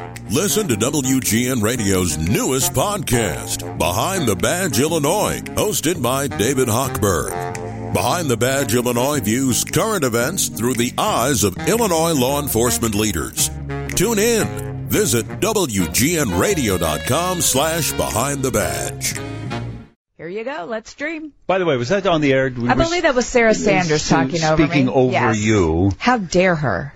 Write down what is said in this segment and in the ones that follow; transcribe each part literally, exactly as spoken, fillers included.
Listen to W G N Radio's newest podcast, Behind the Badge Illinois, hosted by David Hochberg. Behind the Badge Illinois views current events through the eyes of Illinois law enforcement leaders. Tune in. Visit W G N radio dot com slash behind the badge. Here you go. Let's dream. By the way, was that on the air? I believe that was Sarah Sanders talking over me. Speaking over yes. you. How dare her?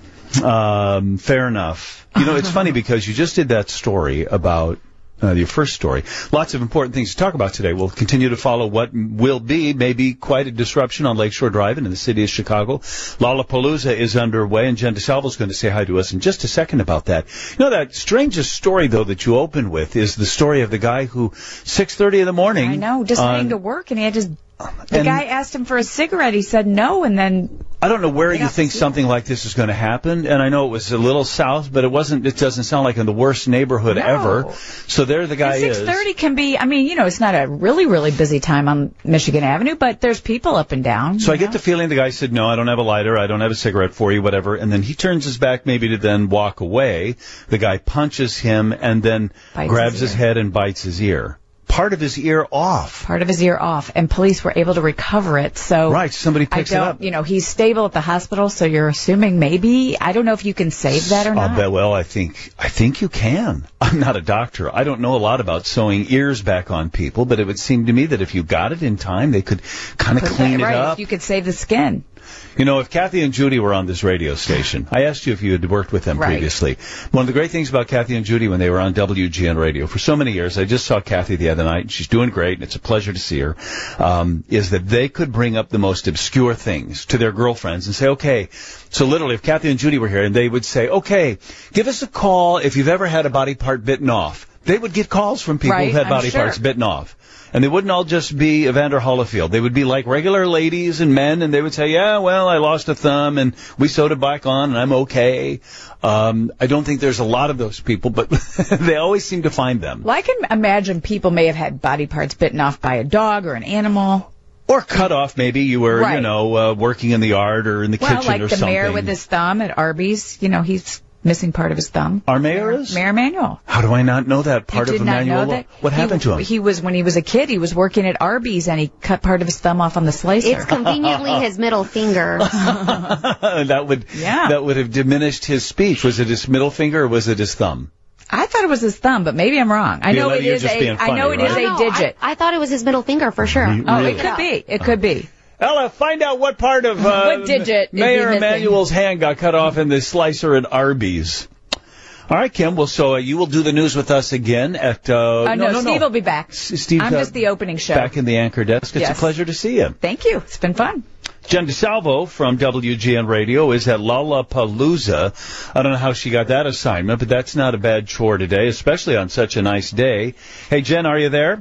Um, fair enough. You know, it's funny because you just did that story about uh, your first story. Lots of important things to talk about today. We'll continue to follow what will be maybe quite a disruption on Lakeshore Drive and in the city of Chicago. Lollapalooza is underway, and Jen DeSalvo is going to say hi to us in just a second about that. You know, that strangest story, though, that you open with is the story of the guy who, six thirty in the morning... I know, just on, heading to work, and he had just... The guy asked him for a cigarette. He said no, and then... I don't know where you think something like this is going to happen, and I know it was a little south, but it wasn't. It doesn't sound like in the worst neighborhood no. ever. So there the guy is. six thirty can be, I mean, you know, it's not a really, really busy time on Michigan Avenue, but there's people up and down. So I know? get the feeling the guy said, no, I don't have a lighter, I don't have a cigarette for you, whatever, and then he turns his back maybe to then walk away. The guy punches him and then bites grabs his, his head and bites his ear. Part of his ear off. Part of his ear off, and police were able to recover it. So right, somebody picks I don't, it up. You know, he's stable at the hospital, so you're assuming maybe. I don't know if you can save that or not. I'll bet, well, I think I think you can. I'm not a doctor. I don't know a lot about sewing ears back on people, but it would seem to me that if you got it in time, they could kind of clean right, it up. You could save the skin. You know, if Kathy and Judy were on this radio station, I asked you if you had worked with them right. previously. One of the great things about Kathy and Judy when they were on W G N Radio for so many years, I just saw Kathy the other night, and she's doing great, and it's a pleasure to see her, um, is that they could bring up the most obscure things to their girlfriends and say, okay, so literally if Kathy and Judy were here, and they would say, okay, give us a call if you've ever had a body part bitten off. They would get calls from people right, who had I'm body sure. parts bitten off. And they wouldn't all just be Evander Holyfield. They would be like regular ladies and men, and they would say, yeah, well, I lost a thumb, and we sewed it back on, and I'm okay. Um, I don't think there's a lot of those people, but they always seem to find them. Well, I can imagine people may have had body parts bitten off by a dog or an animal. Or cut off, maybe you were, right. you know, uh, working in the yard or in the well, kitchen like or the something. mayor with his thumb at Arby's, you know, he's missing part of his thumb. Our mayor is? Mayor Emanuel. How do I not know that part you of did not Emanuel? know that? What he, happened to him? He was, when he was a kid, he was working at Arby's, and he cut part of his thumb off on the slicer. It's conveniently his middle finger. that would yeah. that would have diminished his speech. Was it his middle finger or was it his thumb? I thought it was his thumb, but maybe I'm wrong. I know You're it is just a. being funny, I know it right? is no, a no, digit. I, I thought it was his middle finger for sure. Really? Oh, it could be. It could be. Ella, find out what part of uh, What digit is he Mayor missing? Emanuel's hand got cut off in the slicer at Arby's. All right, Kim. Well, so uh, you will do the news with us again at... Uh, Uh, no, no, no, Steve no. will be back. S- Steve's I'm uh, just the opening show. back in the anchor desk. It's Yes. a pleasure to see you. Thank you. It's been fun. Jen DeSalvo from W G N Radio is at Lollapalooza. I don't know how she got that assignment, but that's not a bad chore today, especially on such a nice day. Hey, Jen, are you there?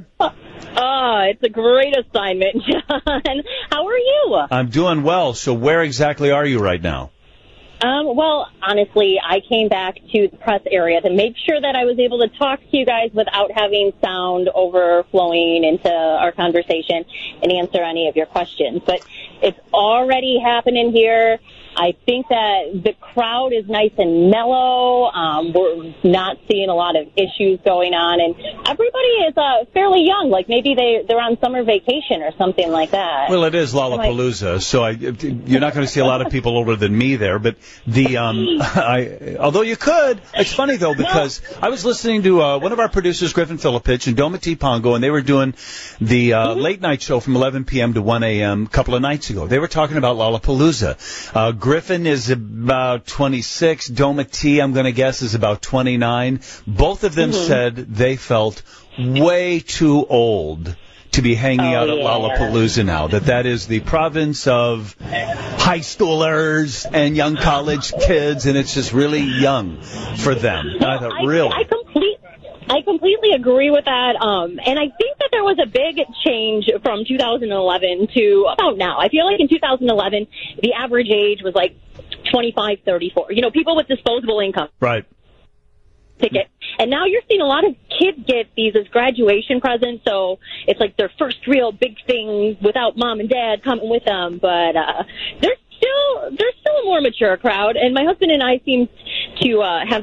Ah, it's a great assignment, John. How are you? I'm doing well. So where exactly are you right now? Um, well, honestly, I came back to the press area to make sure that I was able to talk to you guys without having sound overflowing into our conversation and answer any of your questions. But it's already happening here. I think that the crowd is nice and mellow. Um, we're not seeing a lot of issues going on, and everybody is uh, fairly young. Like maybe they they're on summer vacation or something like that. Well, it is Lollapalooza, so I, you're not going to see a lot of people older than me there. But the um, I, although you could, it's funny though because I was listening to uh, one of our producers, Griffin Filipich, and Doma T. Pongo, and they were doing the uh, mm-hmm. late night show from eleven p.m. to one a.m. a couple of nights ago. They were talking about Lollapalooza. Uh, Griffin is about twenty-six. Doma T, I'm going to guess, is about twenty-nine. Both of them mm-hmm. said they felt way too old to be hanging oh, out at yeah. Lollapalooza now, that that is the province of high schoolers and young college kids, and it's just really young for them. No, I thought, I, really? I, complete, I completely agree with that, um, and I think that there was a big change from two thousand eleven to about now. I feel like in two thousand eleven, the average age was like twenty-five, thirty-four. You know, people with disposable income. Right. Ticket. And now you're seeing a lot of kids get these as graduation presents, so it's like their first real big thing without mom and dad coming with them. But uh, there's still there's still a more mature crowd, and my husband and I seem to uh, have this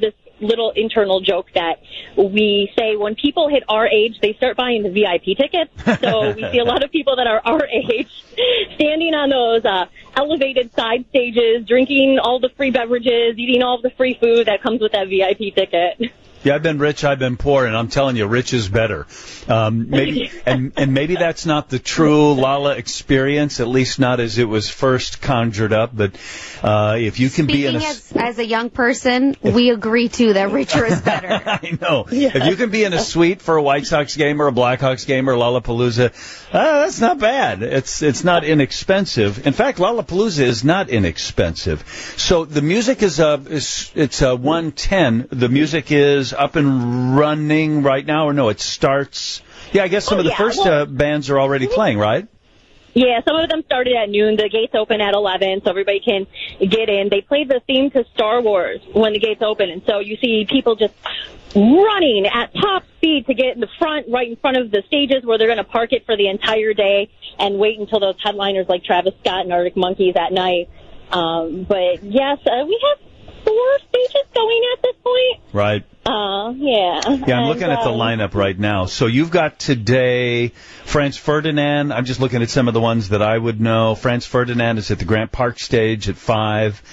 little internal joke that we say when people hit our age, they start buying the V I P tickets. So we see a lot of people that are our age standing on those uh, elevated side stages, drinking all the free beverages, eating all the free food that comes with that V I P ticket. Yeah, I've been rich, I've been poor, and I'm telling you, rich is better. Um, maybe, and, and maybe that's not the true Lolla experience, at least not as it was first conjured up. But uh, if you can Speaking be in a as, as a young person, we agree too that richer is better. I know. Yeah. If you can be in a suite for a White Sox game or a Blackhawks game or Lollapalooza, uh, that's not bad. It's it's not inexpensive. In fact, Lollapalooza is not inexpensive. So the music is uh is it's uh one ten. The music is up and running right now, or no? It starts. Yeah, I guess some oh, of the yeah. first well, uh, bands are already playing, right? Yeah, some of them started at noon. The gates open at eleven, so everybody can get in. They played the theme to Star Wars when the gates open, and so you see people just running at top speed to get in the front, right in front of the stages where they're going to park it for the entire day and wait until those headliners like Travis Scott and Arctic Monkeys at night. Um, but, yes, uh, we have four stages going at this point. Right. Uh, yeah. Yeah, I'm looking and, at the um, lineup right now. So you've got today Franz Ferdinand. I'm just looking at some of the ones that I would know. Franz Ferdinand is at the Grant Park stage at five.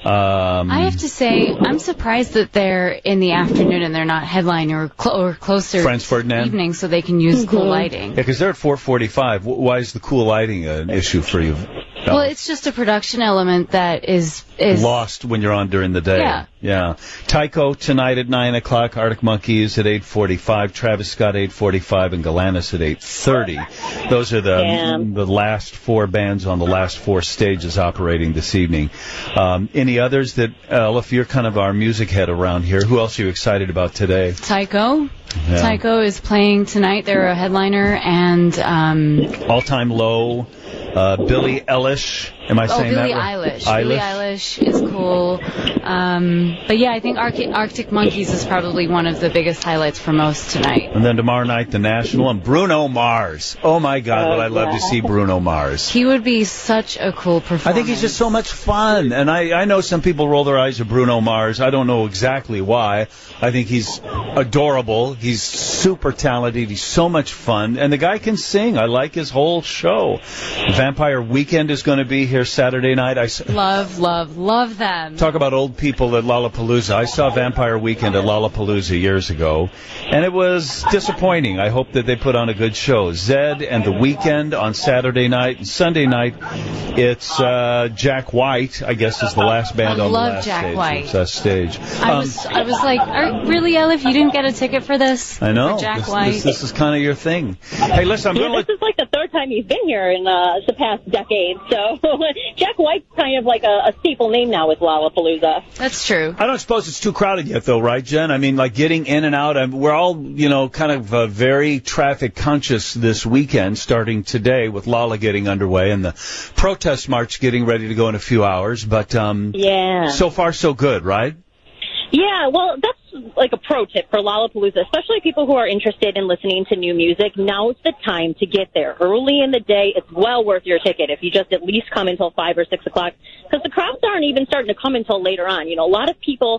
Um, I have to say, I'm surprised that they're in the afternoon and they're not headline or, cl- or closer Franz to Ferdinand? evening so they can use cool lighting. Yeah, because they're at four forty-five. Why is the cool lighting an issue for you? Well, it's just a production element that is is lost when you're on during the day. Yeah. Yeah. Tycho tonight at nine o'clock. Arctic Monkeys at eight forty-five. Travis Scott eight forty-five, and Galantis at eight thirty. Those are the Yeah. the last four bands on the last four stages operating this evening. Um, any others that, uh, if you're kind of our music head around here, who else are you excited about today? Tycho. Yeah. Tycho is playing tonight. They're a headliner, and um, All Time Low. Uh, Billie Eilish. Am I oh, saying Billie that right? Eilish. Billie Eilish is cool. Um, but yeah, I think Arctic, Arctic Monkeys is probably one of the biggest highlights for most tonight. And then tomorrow night, the National, and Bruno Mars. Oh, my God, would I love to see Bruno Mars. He would be such a cool performance. I think he's just so much fun. And I, I know some people roll their eyes at Bruno Mars. I don't know exactly why. I think he's adorable. He's super talented. He's so much fun. And the guy can sing. I like his whole show. Vampire Weekend is going to be here Saturday night. I s- Love, love, love them. Talk about old people at Lollapalooza. I saw Vampire Weekend at Lollapalooza years ago, and it was disappointing. I hope that they put on a good show. Zed and The Weeknd on Saturday night. And Sunday night, it's uh, Jack White, I guess, is the last band I on love the last Jack stage. White. It's that stage. I Um, was, I was like, Are, really, Elif, you didn't get a ticket for this? I know. For Jack this, White? This, this is kind of your thing. Hey, listen, I'm Yeah, going to let... this is like the third time he's been here in uh, the past decade. So Jack White's kind of like a, a staple name now with Lollapalooza. That's true. I don't suppose it's too crowded yet, though, right, Jen? I mean, like getting in and out. I mean, we're all, you know, kind of uh, very traffic conscious this weekend, starting today with Lolla getting underway and the protest march getting ready to go in a few hours. But um, Yeah. so far, so good, right? Yeah, well, that's like a pro tip for Lollapalooza, especially people who are interested in listening to new music. Now's the time to get there. Early in the day, it's well worth your ticket if you just at least come until five or six o'clock, because the crowds aren't even starting to come until later on. You know, a lot of people,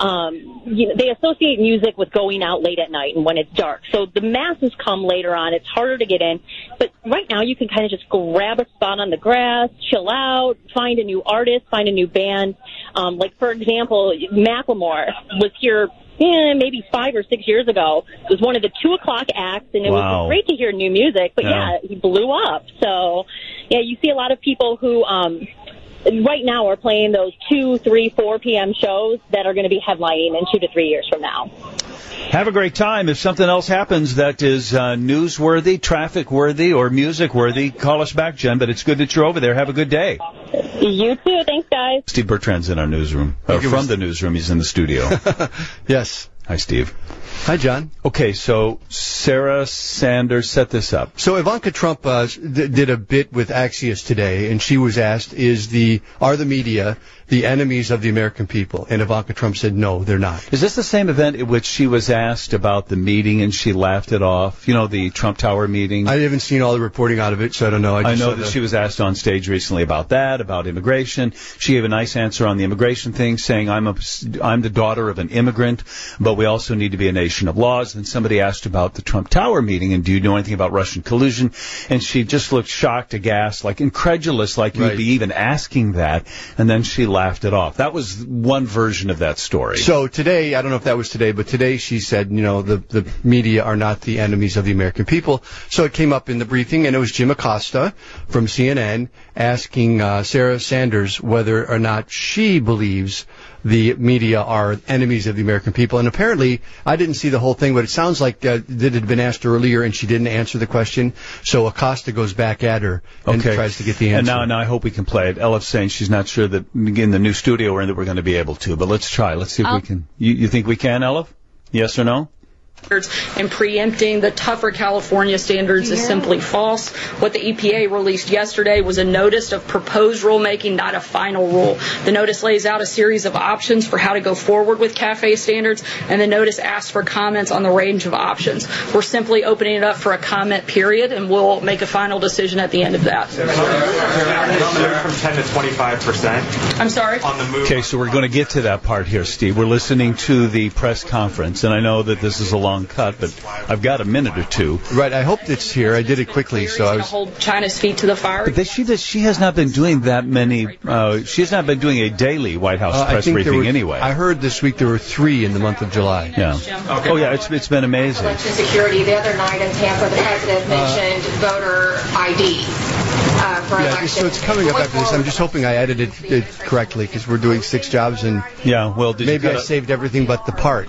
um, you know, they associate music with going out late at night and when it's dark. So the masses come later on. It's harder to get in. But right now, you can kind of just grab a spot on the grass, chill out, find a new artist, find a new band. Um, like, for example, Macklemore was here eh, maybe five or six years ago. It was one of the two o'clock acts, and it Wow. was great to hear new music. But, Yeah. yeah, he blew up. So, yeah, you see a lot of people who um, right now are playing those two, three, four p.m. shows that are going to be headlining in two to three years from now. Have a great time. If something else happens that is uh, newsworthy, traffic-worthy, or music-worthy, call us back, Jen. But it's good that you're over there. Have a good day. You too. Thanks, guys. Steve Bertrand's in our newsroom. Or from the newsroom, he's in the studio. Yes. Hi, Steve. Hi, John. Okay, so Sarah Sanders set this up. So Ivanka Trump uh, d- did a bit with Axios today, and she was asked, "Is the are the media the enemies of the American people. And Ivanka Trump said, no, they're not. Is this the same event at which she was asked about the meeting and she laughed it off? You know, the Trump Tower meeting? I haven't seen all the reporting out of it, so I don't know. I, I just know saw that the... she was asked on stage recently about that, about immigration. She gave a nice answer on the immigration thing, saying, I'm a, I'm the daughter of an immigrant, but we also need to be a nation of laws. And somebody asked about the Trump Tower meeting, and do you know anything about Russian collusion? And she just looked shocked, aghast, like incredulous, like you Right. would be even asking that. And then she laughed it off. That was one version of that story. So today, I don't know if that was today, but today she said, you know, the, the media are not the enemies of the American people. So it came up in the briefing, and it was Jim Acosta from C N N asking uh, Sarah Sanders whether or not she believes the media are enemies of the American people. And apparently, I didn't see the whole thing, but it sounds like uh, that had been asked earlier and she didn't answer the question. So Acosta goes back at her and Okay. tries to get the answer. And now, now I hope we can play it. Elif's saying she's not sure that in the new studio we're in that we're going to be able to, but let's try. Let's see if I'll- we can. You, you think we can, Elif? Yes or no? And preempting the tougher California standards is simply false. What the E P A released yesterday was a notice of proposed rulemaking, not a final rule. The notice lays out a series of options for how to go forward with CAFE standards, and the notice asks for comments on the range of options. We're simply opening it up for a comment period, and we'll make a final decision at the end of that. From ten to twenty-five percent. I'm sorry? On the move. Okay, so we're going to get to that part here, Steve. We're listening to the press conference, and I know that this is a long cut, but I've got a minute or two. Right, I hope it's here. I did it quickly, so I to was... hold China's feet to the fire. But they, she does, she has not been doing that many. Uh, she has not been doing a daily White House Uh, I press think there briefing were, anyway. I heard this week there were three in the month of July. Yeah. Oh yeah, it's it's been amazing. Election security. The other night in Tampa, the president mentioned voter I D uh, for Yeah, election. so it's coming up after this. I'm just hoping I edited it correctly because we're doing six jobs and Yeah. Well, did maybe you I cut saved everything but the part.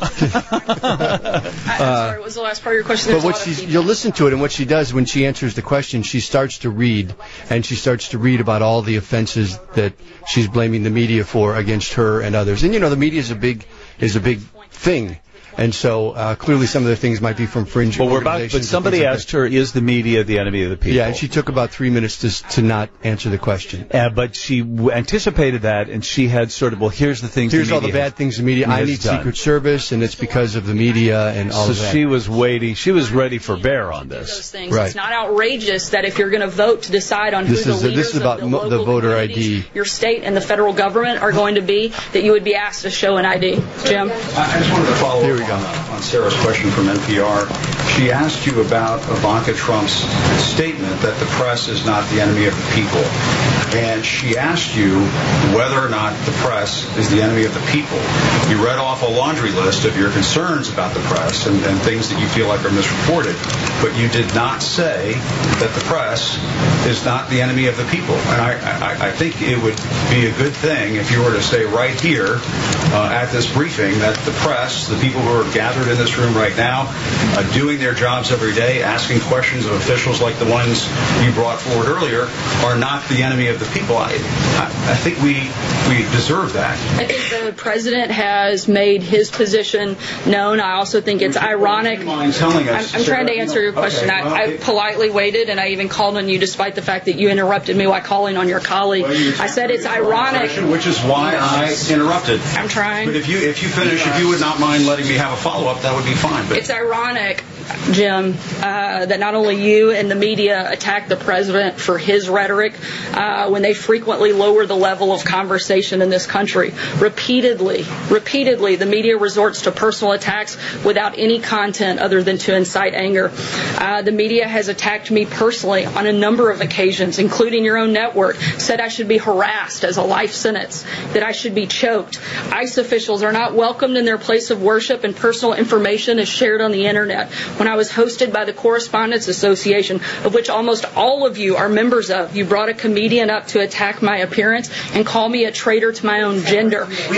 I'm sorry, what was the last part of your question? But There's a what lot of she's, feedback. you'll listen to it, and what she does when she answers the question, she starts to read, and she starts to read about all the offenses that she's blaming the media for against her and others. And you know, the media is a big is a big thing. And so uh, clearly some of the things might be from fringe Well, we're about, organizations. but and somebody things like asked her, "Is the media the enemy of the that. people?" Yeah, and she took about three minutes to to not answer the question. Uh, but she w- anticipated that, and she had sort of, well, here's the things. Here's the all the media bad things the media. I has need done. Secret Service, and it's because of the media and all So of that. she was waiting. She was ready for bear on Those this. things. Right. It's not outrageous that if you're going to vote to decide on This who is- the this leaders is about of the, mo- the local voter I D. communities, your state and the federal government are going to be, that you would be asked to show an I D. Jim? I just wanted to follow Here we up go. on, on Sarah's question from N P R. She asked you about Ivanka Trump's statement that the press is not the enemy of the people. And she asked you whether or not the press is the enemy of the people. You read off a laundry list of your concerns about the press and, and things that you feel like are misreported. But you did not say that the press is not the enemy of the people. And I, I, I think it would be a good thing if you were to say right here uh, at this briefing that the press, the people who are gathered in this room right now, uh, doing their jobs every day, asking questions of officials like the ones you brought forward earlier, are not the enemy of the people. I, I, I think we we deserve that. I think the president has made his position known. I also think it's ironic. Would you mind telling I'm, us, I'm trying to Sarah, answer your okay, question. well, I, I it- politely waited, and I even called on you despite the fact that you interrupted me while calling on your colleague. Well, you- I said it's ironic. Which is why I interrupted. I'm trying. But if you if you finish, if you would not mind letting me have a follow up, that would be fine. But It's ironic, Jim, uh, that not only you and the media attack the president for his rhetoric uh, when they frequently lower the level of conversation in this country. Repeatedly, repeatedly, the media resorts to personal attacks without any content other than to incite anger. Uh, the media has attacked me personally on a number of occasions, including your own network, said I should be harassed as a life sentence, that I should be choked. ICE officials are not welcomed in their place of worship, and personal information is shared on the internet. When I was hosted by the Correspondents Association, of which almost all of you are members of, you brought a comedian up to attack my appearance and call me a traitor to my own gender.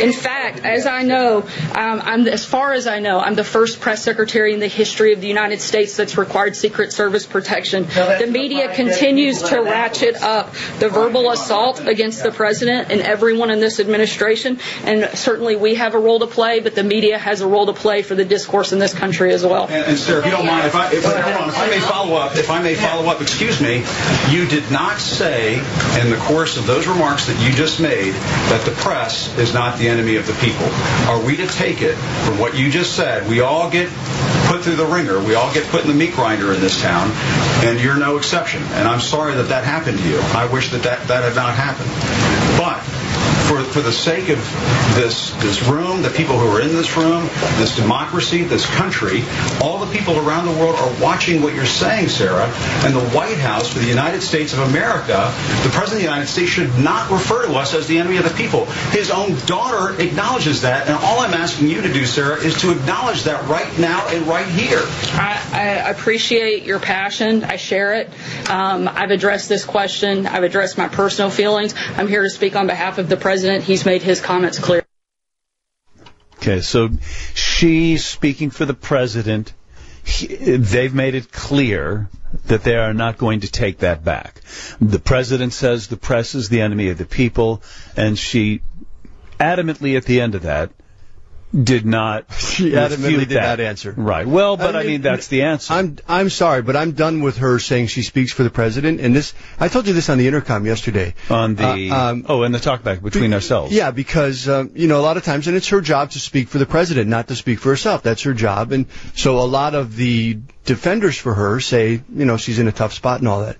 In fact, as I know, um, I'm as far as I know, I'm the first press secretary in the history of the United States that's required Secret Service protection. The media continues to ratchet up the verbal assault against the president and everyone in this administration, and certainly we have a role to play, but the media has a role to play for the discourse in this country as well. And, and sir, if you don't mind, if I, if, hold on, if I may follow up, if I may follow up, excuse me, you did not say in the course of those remarks that you just made that the press is not the enemy of the people. Are we to take it from what you just said? We all get put through the ringer. We all get put in the meat grinder in this town, and you're no exception. And I'm sorry that that happened to you. I wish that that, that had not happened. But for for the sake of this this room, the people who are in this room, this democracy, this country, all the people around the world are watching what you're saying, Sarah. And the White House for the United States of America, the President of the United States should not refer to us as the enemy of the people. His own daughter acknowledges that, and all I'm asking you to do, Sarah, is to acknowledge that right now and right here. I, I appreciate your passion. I share it. Um, I've addressed this question. I've addressed my personal feelings. I'm here to speak on behalf of the President. He's made his comments clear. Okay, so she's speaking for the president. He, they've made it clear that they are not going to take that back. The president says the press is the enemy of the people, and she adamantly at the end of that did not she adamantly did that. not answer. Right. Well, but I mean, I mean that's the answer. I'm I'm sorry, but I'm done with her saying she speaks for the president. And this, I told you this on the intercom yesterday. On the uh, um, oh, and the talkback between be, ourselves. Yeah, because um, you know a lot of times, and it's her job to speak for the president, not to speak for herself. That's her job, and so a lot of the defenders for her say, you know, she's in a tough spot and all that.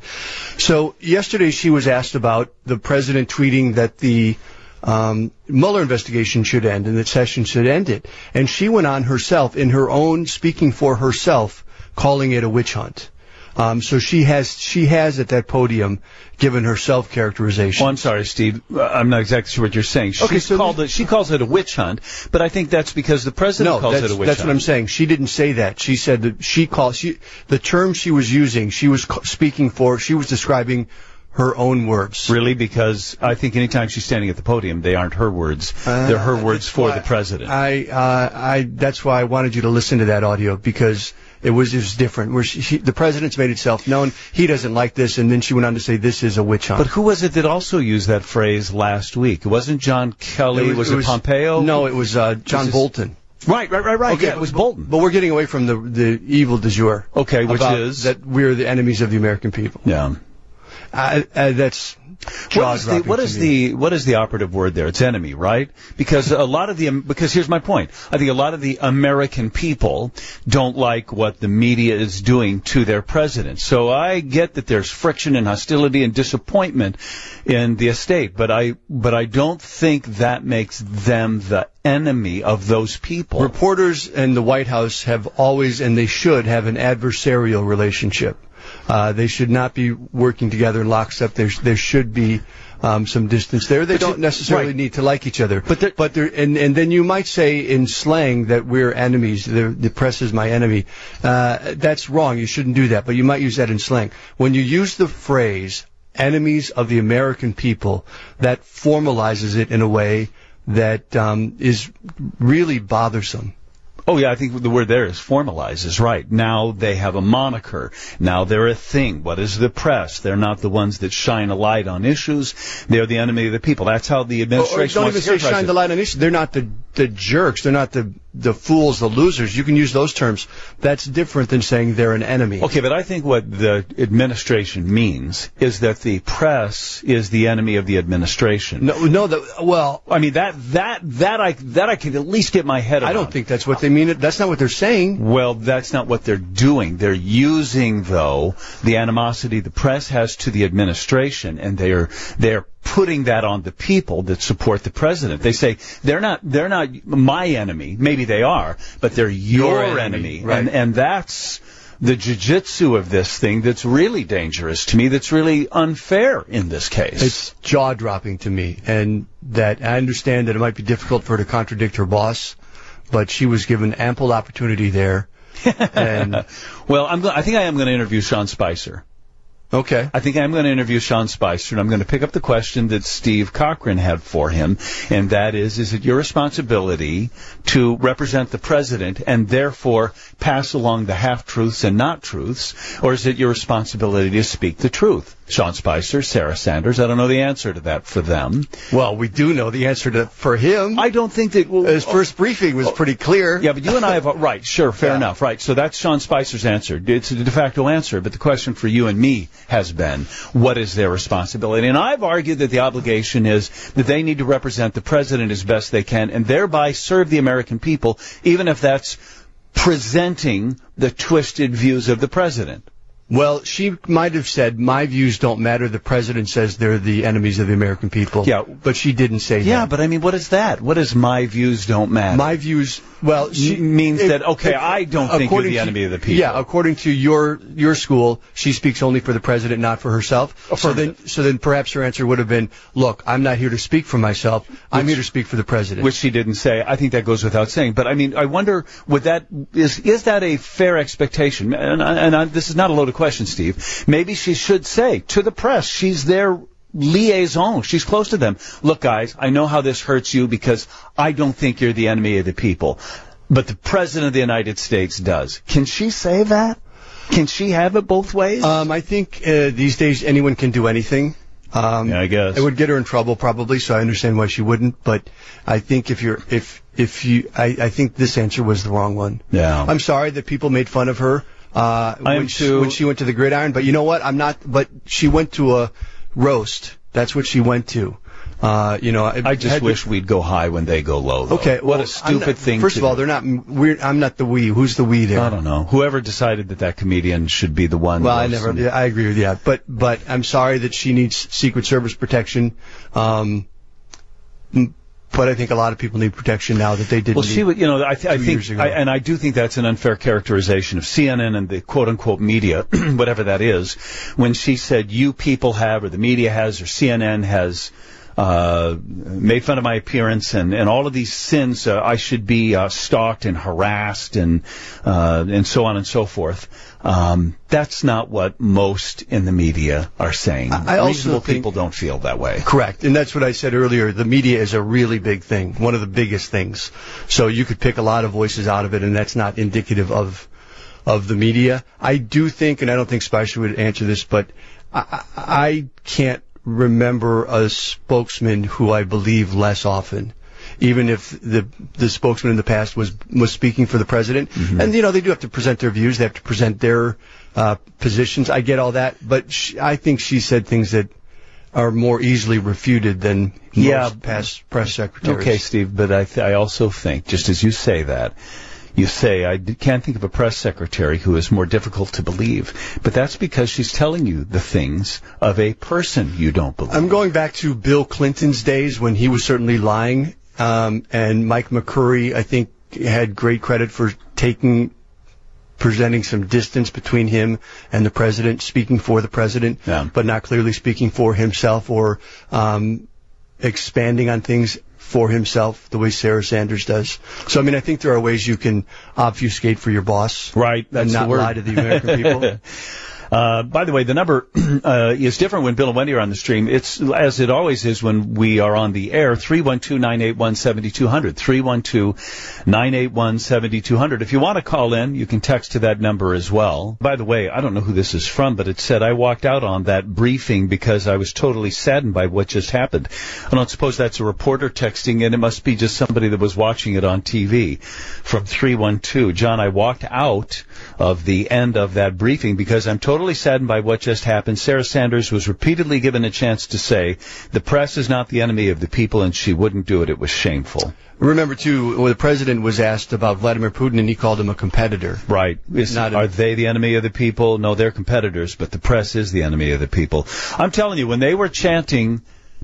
So yesterday she was asked about the president tweeting that the Um, Mueller investigation should end and that Sessions should end it. And she went on herself, in her own, speaking for herself, calling it a witch hunt. Um, so she has, she has at that podium given herself characterization. Oh, I'm sorry, Steve. I'm not exactly sure what you're saying. She okay, so called it, she calls it a witch hunt, but I think that's because the president no, calls that's, it a witch that's hunt. what I'm saying. She didn't say that. She said that she called, she, the term she was using, she was speaking for, she was describing her own words. Really? Because I think anytime she's standing at the podium, they aren't her words. Uh, They're her words for why, the president. I, uh, I, that's why I wanted you to listen to that audio, because it was, it was different. Where she, she, the president's made itself known. He doesn't like this, and then she went on to say this is a witch hunt. But who was it that also used that phrase last week? It wasn't John Kelly. It was, was it, it was, Pompeo? No, it was uh, John was Bolton. Right, right, right, right. Okay, yeah, it was Bolton. But we're getting away from the the evil du jour. Okay, which is that we're the enemies of the American people. Yeah. Uh, uh, that's what is the what is the what is the operative word there? It's enemy, right? Because a lot of the because here's my point. I think a lot of the American people don't like what the media is doing to their president. So I get that there's friction and hostility and disappointment in the estate, but I but I don't think that makes them the enemy of those people. Reporters and the White House have always, and they should have, an adversarial relationship. Uh, they should not be working together in lockstep. There, there should be um, some distance there. They but don't you, necessarily right. need to like each other. But, but there, and, and then you might say in slang that we're enemies. The, the press is my enemy. Uh, that's wrong. You shouldn't do that. But you might use that in slang. When you use the phrase "enemies of the American people," that formalizes it in a way that um, is really bothersome. Oh, yeah, I think the word there is formalize is right. Now they have a moniker. Now they're a thing. What is the press? They're not the ones that shine a light on issues. They're the enemy of the people. That's how the administration or, or wants don't even to say shine the light on issues. They're not the, the jerks. They're not the, the fools, the losers. You can use those terms. That's different than saying they're an enemy. Okay, but I think what the administration means is that the press is the enemy of the administration. No, no, the, well... I mean, that, that, that I, that I can at least get my head around. I don't think that's what they mean. That's not what they're saying. Well, that's not what they're doing. They're using, though, the animosity the press has to the administration, and they are they're putting that on the people that support the president. They say they're not they're not my enemy. Maybe they are, but they're your, your enemy, enemy. Right. and and that's the jiu-jitsu of this thing that's really dangerous to me. That's really unfair in this case. It's jaw-dropping to me, and that I understand that it might be difficult for her to contradict her boss. But she was given ample opportunity there. And well, I'm go- I think I am going to interview Sean Spicer. Okay. I think I'm going to interview Sean Spicer, and I'm going to pick up the question that Steve Cochran had for him, and that is, is it your responsibility to represent the president and therefore pass along the half-truths and not-truths, or is it your responsibility to speak the truth? Sean Spicer, Sarah Sanders, I don't know the answer to that for them. Well, we do know the answer to for him. I don't think that... Well, his first briefing was pretty clear. Yeah, but you and I have... Right, sure, fair Yeah. enough, right. So that's Sean Spicer's answer. It's a de facto answer, but the question for you and me has been, what is their responsibility? And I've argued that the obligation is that they need to represent the president as best they can and thereby serve the American people, even if that's presenting the twisted views of the president. Well, she might have said, my views don't matter. The president says they're the enemies of the American people. Yeah. But she didn't say that. Yeah, but I mean, what is that? What is my views don't matter? My views, well, she M- means if- that, okay, if- I don't think you're the according enemy to- of the people. Yeah, according to your your school, she speaks only for the president, not for herself. So then, so then perhaps her answer would have been, look, I'm not here to speak for myself. I'm here to speak for the president. Which she didn't say. I think that goes without saying. But I mean, I wonder, would that is is that a fair expectation? And, I, and I, this is not a loaded question, Steve. Maybe she should say to the press, she's their liaison. She's close to them. Look, guys, I know how this hurts you because I don't think you're the enemy of the people. But the President of the United States does. Can she say that? Can she have it both ways? Um, I think uh, these days anyone can do anything. Um, yeah, I guess it would get her in trouble probably, so I understand why she wouldn't. But I think if you're if if you, I, I think this answer was the wrong one. Yeah. I'm sorry that people made fun of her uh, I am when, she, too. when she went to the gridiron. But you know what? I'm not. But she went to a roast. That's what she went to. Uh, you know, I just wish to, we'd go high when they go low, though. Okay, what well, a stupid not, thing. First to of all, do. they're not. We're, I'm not the we. Who's the we there? I don't know. Whoever decided that that comedian should be the one. Well, I never. Yeah, I agree with you. But but I'm sorry that she needs Secret Service protection. Um, but I think a lot of people need protection now that they didn't. Well, she would. You know, I, th- I two think, years ago. I, and I do think that's an unfair characterization of C N N and the quote unquote media, whatever that is, when she said you people have, or the media has, or C N N has. Uh, made fun of my appearance and, and all of these sins. Uh, I should be uh, stalked and harassed and uh, and so on and so forth. Um, that's not what most in the media are saying. I also Reasonable think, people don't feel that way. Correct, and that's what I said earlier. The media is a really big thing, one of the biggest things. So you could pick a lot of voices out of it, and that's not indicative of of the media. I do think, and I don't think Spicer would answer this, but I, I can't remember a spokesman who I believe less often, even if the the spokesman in the past was was speaking for the president. Mm-hmm. And you know, they do have to present their views, they have to present their uh, positions. I get all that, but sh- I think she said things that are more easily refuted than most yeah. past press secretaries. Okay, Steve, but I th- I also think, just as you say that, you say, I d- can't think of a press secretary who is more difficult to believe. But that's because she's telling you the things of a person you don't believe. I'm going back to Bill Clinton's days when he was certainly lying. Um, and Mike McCurry, I think, had great credit for taking, presenting some distance between him and the president, speaking for the president, yeah. but not clearly speaking for himself or um, expanding on things for himself the way Sarah Sanders does. So, I mean, I think there are ways you can obfuscate for your boss. Right. That's and not the word. lie to the American people. Uh, by the way, the number uh, is different when Bill and Wendy are on the stream. It's as it always is when we are on the air, three one two, nine eight one, seven two zero zero, three one two, nine eight one, seven two zero zero. If you want to call in, you can text to that number as well. By the way, I don't know who this is from, but it said, I walked out on that briefing because I was totally saddened by what just happened. I don't suppose that's a reporter texting, and it must be just somebody that was watching it on T V. From three one two. John, I walked out of the end of that briefing because I'm totally saddened by what just happened. Sarah Sanders was repeatedly given a chance to say the press is not the enemy of the people, and she wouldn't do it. It was shameful. Remember, too, when the president was asked about Vladimir Putin, and he called him a competitor. Right. Is, not are a, they the enemy of the people? No, they're competitors, but the press is the enemy of the people. I'm telling you, when they were chanting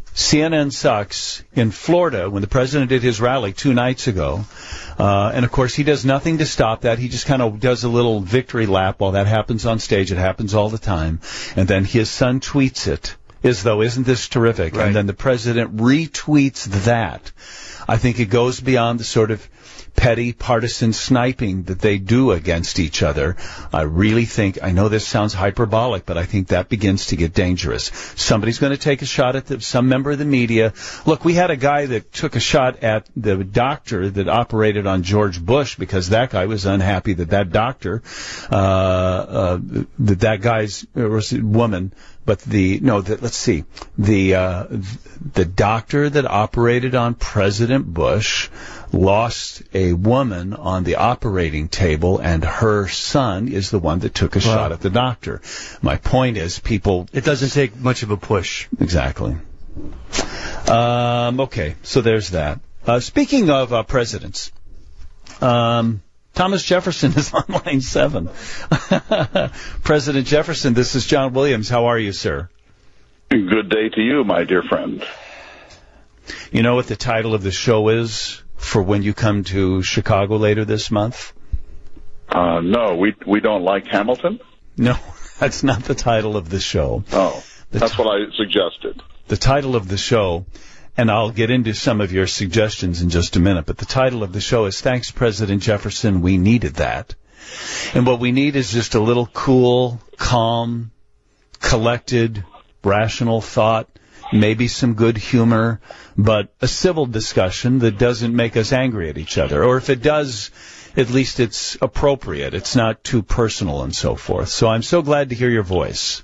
C N N sucks in Florida, when the president did his rally two nights ago, Uh, and, of course, he does nothing to stop that. He just kind of does a little victory lap while that happens on stage. It happens all the time. And then his son tweets it as though, isn't this terrific? Right. And then the president retweets that. I think it goes beyond the sort of petty partisan sniping that they do against each other, I really think, I know this sounds hyperbolic, but I think that begins to get dangerous. Somebody's going to take a shot at the, some member of the media. Look, we had a guy that took a shot at the doctor that operated on George Bush because that guy was unhappy that that doctor, uh, uh, that that guy's, or was it woman, but the, no, the, let's see, the, uh, the doctor that operated on President Bush lost a woman on the operating table, and her son is the one that took a wow. shot at the doctor. My point is, people... It doesn't take much of a push. Exactly. Um, okay, so there's that. Uh, speaking of uh, presidents, um, Thomas Jefferson is on line seven. President Jefferson, this is John Williams. How are you, sir? Good day to you, my dear friend. You know what the title of the show is for when you come to Chicago later this month? Uh, no, we we don't like Hamilton? No, that's not the title of the show. Oh, the that's t- what I suggested. The title of the show, and I'll get into some of your suggestions in just a minute, but the title of the show is Thanks, President Jefferson, We Needed That. And what we need is just a little cool, calm, collected, rational thought, maybe some good humor, but a civil discussion that doesn't make us angry at each other. Or if it does, at least it's appropriate. It's not too personal and so forth. So I'm so glad to hear your voice.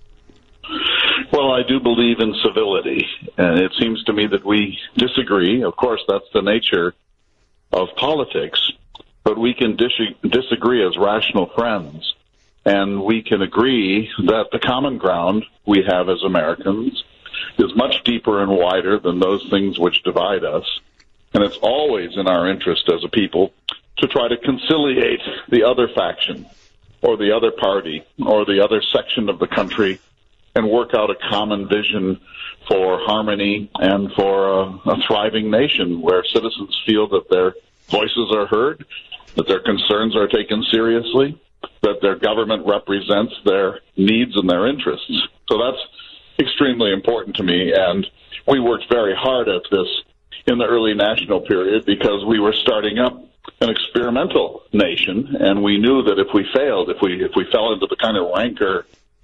Well, I do believe in civility, and it seems to me that we disagree. Of course, that's the nature of politics, but we can dis- disagree as rational friends, and we can agree that the common ground we have as Americans is much deeper and wider than those things which divide us, and it's always in our interest as a people to try to conciliate the other faction or the other party or the other section of the country and work out a common vision for harmony and for a, a thriving nation where citizens feel that their voices are heard, that their concerns are taken seriously, that their government represents their needs and their interests. So that's extremely important to me, and we worked very hard at this in the early national period because we were starting up an experimental nation, and we knew that if we failed, if we if we fell into the kind of rancor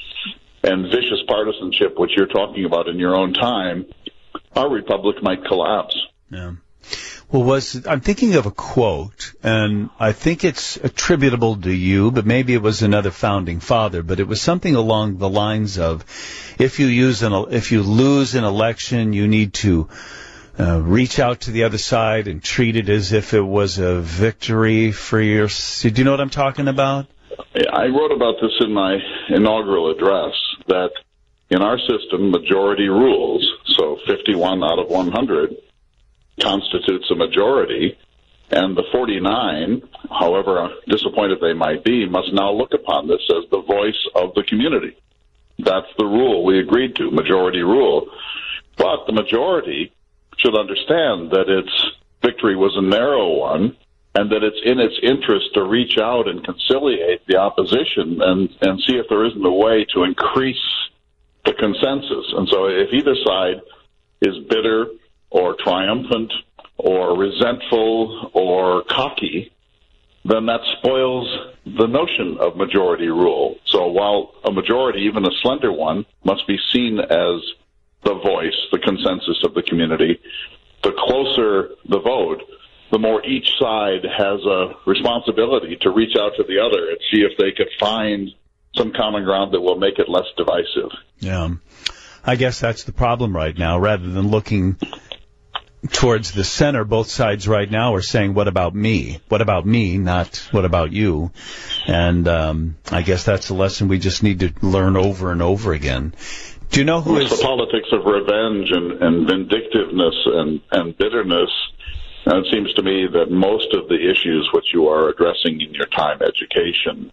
and vicious partisanship which you're talking about in your own time, our republic might collapse. Yeah. Well, was I'm thinking of a quote, and I think it's attributable to you, but maybe it was another founding father, but it was something along the lines of, if you use an if you lose an election, you need to uh, reach out to the other side and treat it as if it was a victory for your. Do you know what I'm talking about? I wrote about this in my inaugural address, that in our system, majority rules, so fifty-one out of one hundred constitutes a majority, and the forty-nine, however disappointed they might be, must now look upon this as the voice of the community. That's the rule we agreed to, majority rule. But the majority should understand that its victory was a narrow one, and that it's in its interest to reach out and conciliate the opposition and, and see if there isn't a way to increase the consensus. And so if either side is bitter or triumphant or resentful or cocky, then that spoils the notion of majority rule. So while a majority, even a slender one, must be seen as the voice, the consensus of the community, the closer the vote, the more each side has a responsibility to reach out to the other and see if they could find some common ground that will make it less divisive. Yeah. I guess that's the problem right now. Rather than looking towards the center, both sides right now are saying, what about me? What about me, not what about you? And um, I guess that's a lesson we just need to learn over and over again. Do you know who it's is... the politics of revenge and, and vindictiveness and, and bitterness. And it seems to me that most of the issues which you are addressing in your time, education,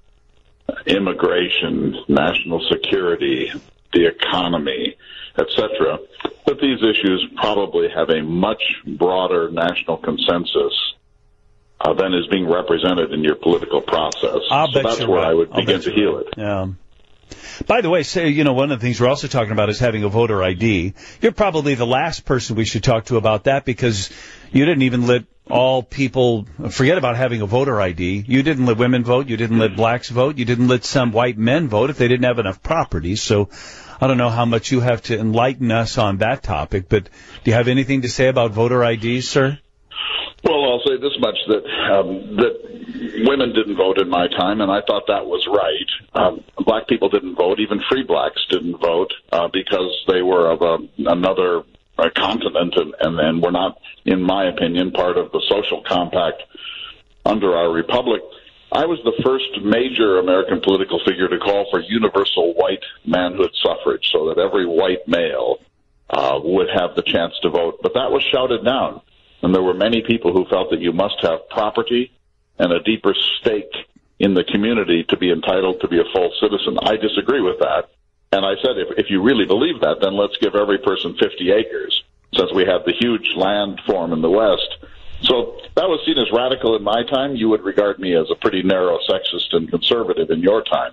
immigration, national security, the economy, et cetera, that these issues probably have a much broader national consensus uh, than is being represented in your political process. I'll so bet that's you're where right. I would I'll begin to heal right. it. Yeah. By the way, say, you know, one of the things we're also talking about is having a voter I D. You're probably the last person we should talk to about that because you didn't even let all people forget about having a voter I D. You didn't let women vote. You didn't let blacks vote. You didn't let some white men vote if they didn't have enough property. So I don't know how much you have to enlighten us on that topic, but do you have anything to say about voter I Ds, sir? Well, I'll say this much, that um, that women didn't vote in my time, and I thought that was right. Um, black people didn't vote. Even free blacks didn't vote uh, because they were of a, another uh, continent and, and, and were not, in my opinion, part of the social compact under our republic. I was the first major American political figure to call for universal white manhood suffrage so that every white male uh, would have the chance to vote. But that was shouted down. And there were many people who felt that you must have property and a deeper stake in the community to be entitled to be a full citizen. I disagree with that. And I said, if, if you really believe that, then let's give every person fifty acres, since we have the huge land form in the West. So that was seen as radical in my time. You would regard me as a pretty narrow sexist and conservative in your time.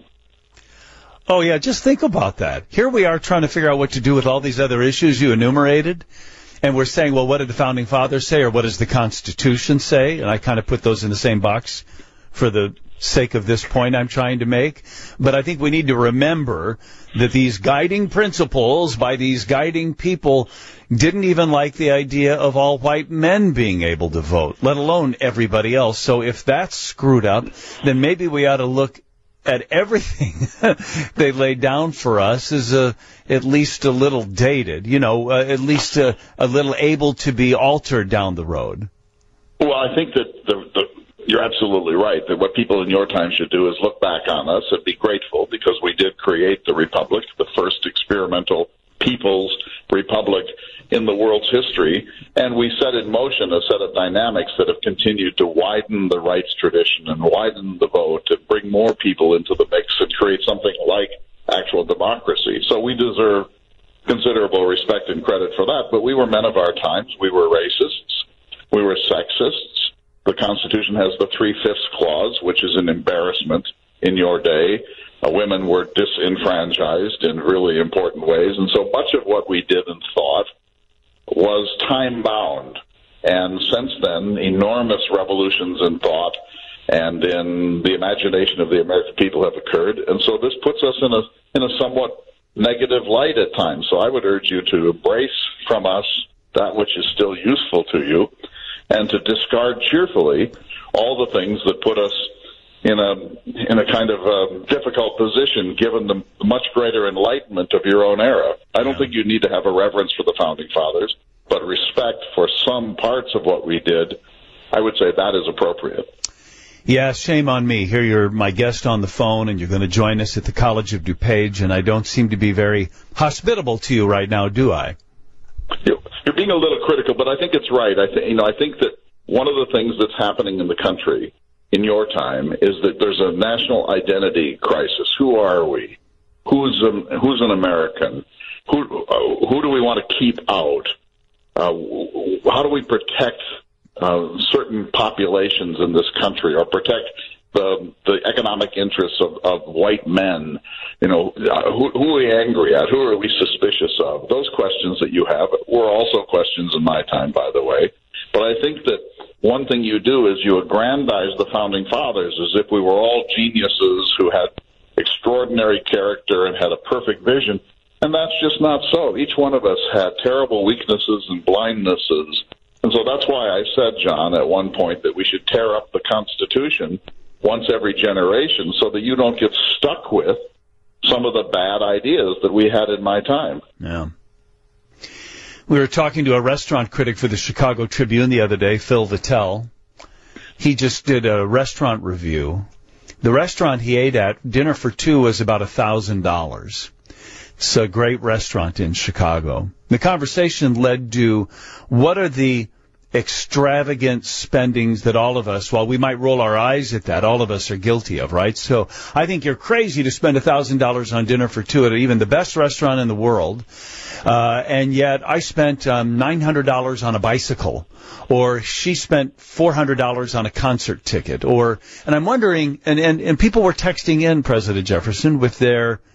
Oh, yeah, just think about that. Here we are trying to figure out what to do with all these other issues you enumerated. And we're saying, well, what did the Founding Fathers say, or what does the Constitution say? And I kind of put those in the same box for the sake of this point I'm trying to make. But I think we need to remember that these guiding principles by these guiding people didn't even like the idea of all white men being able to vote, let alone everybody else. So if that's screwed up, then maybe we ought to look at everything they laid down for us as a, at least a little dated, you know, uh, at least a, a little able to be altered down the road. Well, I think that the, the, you're absolutely right, that what people in your time should do is look back on us and be grateful because we did create the Republic, the first experimental people's republic in the world's history, and we set in motion a set of dynamics that have continued to widen the rights tradition and widen the vote and bring more people into the mix and create something like actual democracy. So we deserve considerable respect and credit for that, but we were men of our times. We were racists. We were sexists. The Constitution has the three-fifths clause, which is an embarrassment in your day. Uh, women were disenfranchised in really important ways, and so much of what we did and thought was time-bound. And since then, enormous revolutions in thought and in the imagination of the American people have occurred. And so this puts us in a in a somewhat negative light at times. So I would urge you to embrace from us that which is still useful to you and to discard cheerfully all the things that put us in a in a kind of a difficult position given the much greater enlightenment of your own era. I don't think you need to have a reverence for the Founding Fathers, but respect for some parts of what we did. I would say that is appropriate. Yeah, shame on me. Here you're my guest on the phone, and you're going to join us at the College of DuPage, and I don't seem to be very hospitable to you right now, do I? You're being a little critical, but I think it's right. I think you know. I think that one of the things that's happening in the country in your time is that there's a national identity crisis. Who are we? Who's a, who's an American? Who uh, who do we want to keep out? Uh, how do we protect uh, certain populations in this country, or protect the the economic interests of, of white men? You know, uh, who, who are we angry at? Who are we suspicious of? Those questions that you have were also questions in my time, by the way. But I think that one thing you do is you aggrandize the Founding Fathers as if we were all geniuses who had extraordinary character and had a perfect vision. And that's just not so. Each one of us had terrible weaknesses and blindnesses. And so that's why I said, John, at one point that we should tear up the Constitution once every generation so that you don't get stuck with some of the bad ideas that we had in my time. Yeah. We were talking to a restaurant critic for the Chicago Tribune the other day, Phil Vitale. He just did a restaurant review. The restaurant he ate at, dinner for two, was about one thousand dollars. It's a great restaurant in Chicago. The conversation led to what are the extravagant spendings that all of us, while we might roll our eyes at that, all of us are guilty of, right? So I think you're crazy to spend one thousand dollars on dinner for two at even the best restaurant in the world. Uh, and yet I spent um, nine hundred dollars on a bicycle, or she spent four hundred dollars on a concert ticket, or, and I'm wondering, and, and, and people were texting in, President Jefferson, with their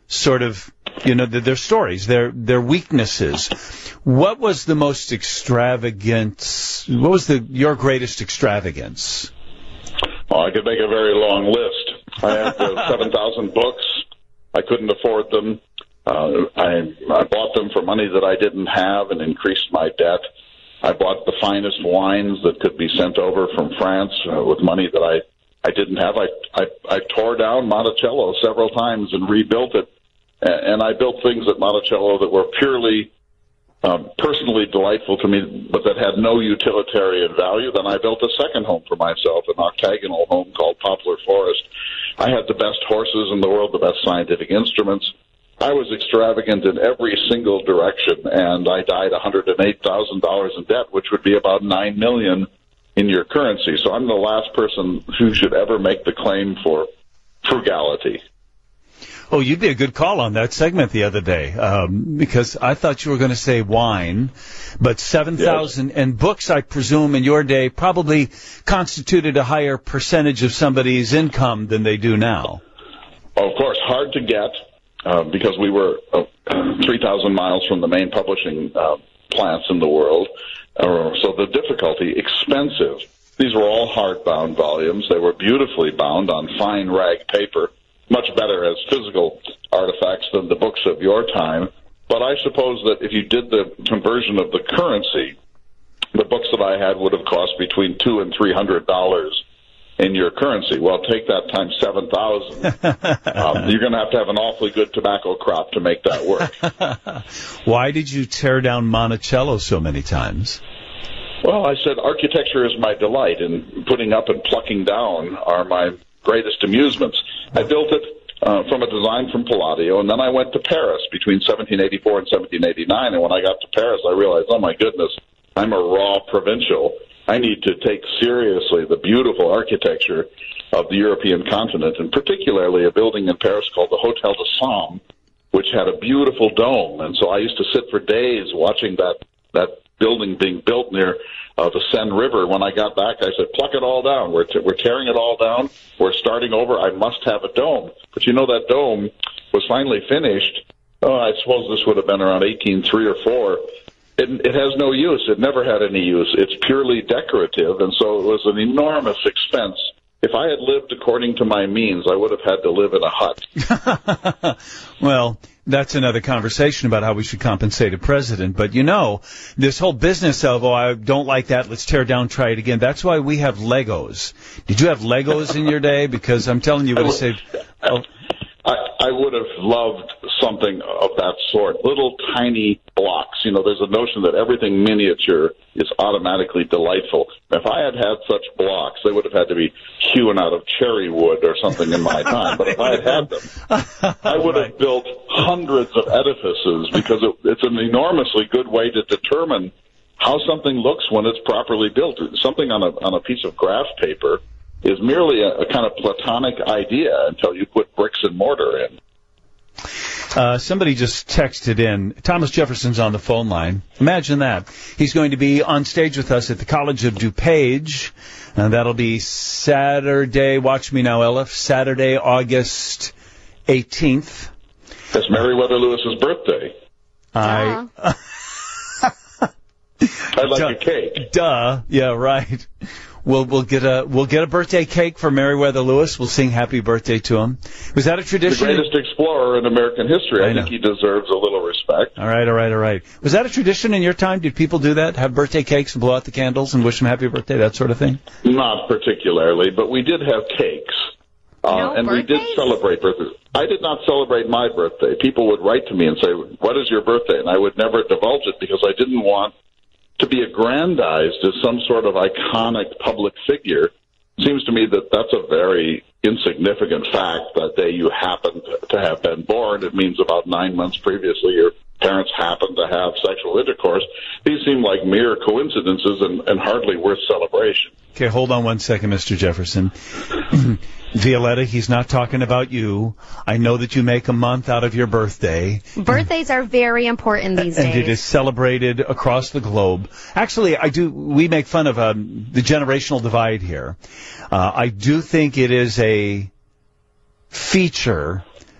sort of, you know, their, their stories, their their weaknesses. What was the most extravagant? What was the your greatest extravagance? Oh, I could make a very long list. I had uh, seven thousand books. I couldn't afford them. Uh, I, I bought them for money that I didn't have and increased my debt. I bought the finest wines that could be sent over from France uh, with money that I, I didn't have. I, I, I tore down Monticello several times and rebuilt it. And I built things at Monticello that were purely um, personally delightful to me, but that had no utilitarian value. Then I built a second home for myself, an octagonal home called Poplar Forest. I had the best horses in the world, the best scientific instruments. I was extravagant in every single direction, and I died one hundred eight thousand dollars in debt, which would be about nine million dollars in your currency. So I'm the last person who should ever make the claim for frugality. Oh, you'd be a good call on that segment the other day, um, because I thought you were going to say wine, but seven thousand, yes. And books, I presume, in your day probably constituted a higher percentage of somebody's income than they do now. Of course, hard to get. Uh, because we were uh, three thousand miles from the main publishing uh, plants in the world. Uh, so the difficulty, expensive. These were all hardbound volumes. They were beautifully bound on fine rag paper, much better as physical artifacts than the books of your time. But I suppose that if you did the conversion of the currency, the books that I had would have cost between two and three hundred dollars in your currency. Well, take that times seven thousand. um, you're going to have to have an awfully good tobacco crop to make that work. Why did you tear down Monticello so many times? Well, I said architecture is my delight, and putting up and plucking down are my greatest amusements. I built it uh, from a design from Palladio, and then I went to Paris between seventeen eighty-four and seventeen eighty-nine, and when I got to Paris, I realized, oh, my goodness, I'm a raw provincial. I need to take seriously the beautiful architecture of the European continent, and particularly a building in Paris called the Hôtel de Somme, which had a beautiful dome. And so I used to sit for days watching that, that building being built near uh, the Seine River. When I got back, I said, pluck it all down. We're, t- we're tearing it all down. We're starting over. I must have a dome. But you know, that dome was finally finished. Oh, I suppose this would have been around eighteen oh three or four. It, it has no use. It never had any use. It's purely decorative, and so it was an enormous expense. If I had lived according to my means, I would have had to live in a hut. Well, that's another conversation about how we should compensate a president. But, you know, this whole business of, oh, I don't like that, let's tear down, try it again, that's why we have Legos. Did you have Legos in your day? Because I'm telling you, you would have saved... Oh. I, I would have loved something of that sort. Little tiny blocks. You know, there's a notion that everything miniature is automatically delightful. If I had had such blocks, they would have had to be hewn out of cherry wood or something in my time. But if I had had them, I would have built hundreds of edifices, because it, it's an enormously good way to determine how something looks when it's properly built. Something on a on a piece of graph paper is merely a, a kind of platonic idea until you put bricks and mortar in. Uh, somebody just texted in. Thomas Jefferson's on the phone line. Imagine that. He's going to be on stage with us at the College of DuPage. And that'll be Saturday. Watch me now, Elif. Saturday, August eighteenth. That's Meriwether Lewis's birthday. I. I'd like Duh. a cake. Duh. Yeah, right. We'll we'll get a we'll get a birthday cake for Meriwether Lewis. We'll sing happy birthday to him. Was that a tradition? The greatest explorer in American history. I, I think he deserves a little respect. All right, all right, all right. Was that a tradition in your time? Did people do that? Have birthday cakes and blow out the candles and wish him happy birthday, that sort of thing? Not particularly, but we did have cakes. Uh, no and birthdays? we did celebrate birthdays. I did not celebrate my birthday. People would write to me and say, what is your birthday? And I would never divulge it because I didn't want to be aggrandized as some sort of iconic public figure. It seems to me that that's a very insignificant fact. That day you happen to have been born, it means about nine months previously your parents happened to have sexual intercourse. These seem like mere coincidences and, and hardly worth celebration. Okay, hold on one second, Mister Jefferson. Violetta, he's not talking about you. I know that you make a month out of your birthday. Birthdays are very important these and days. And it is celebrated across the globe. Actually, I do. We make fun of um, the generational divide here. Uh, I do think it is a feature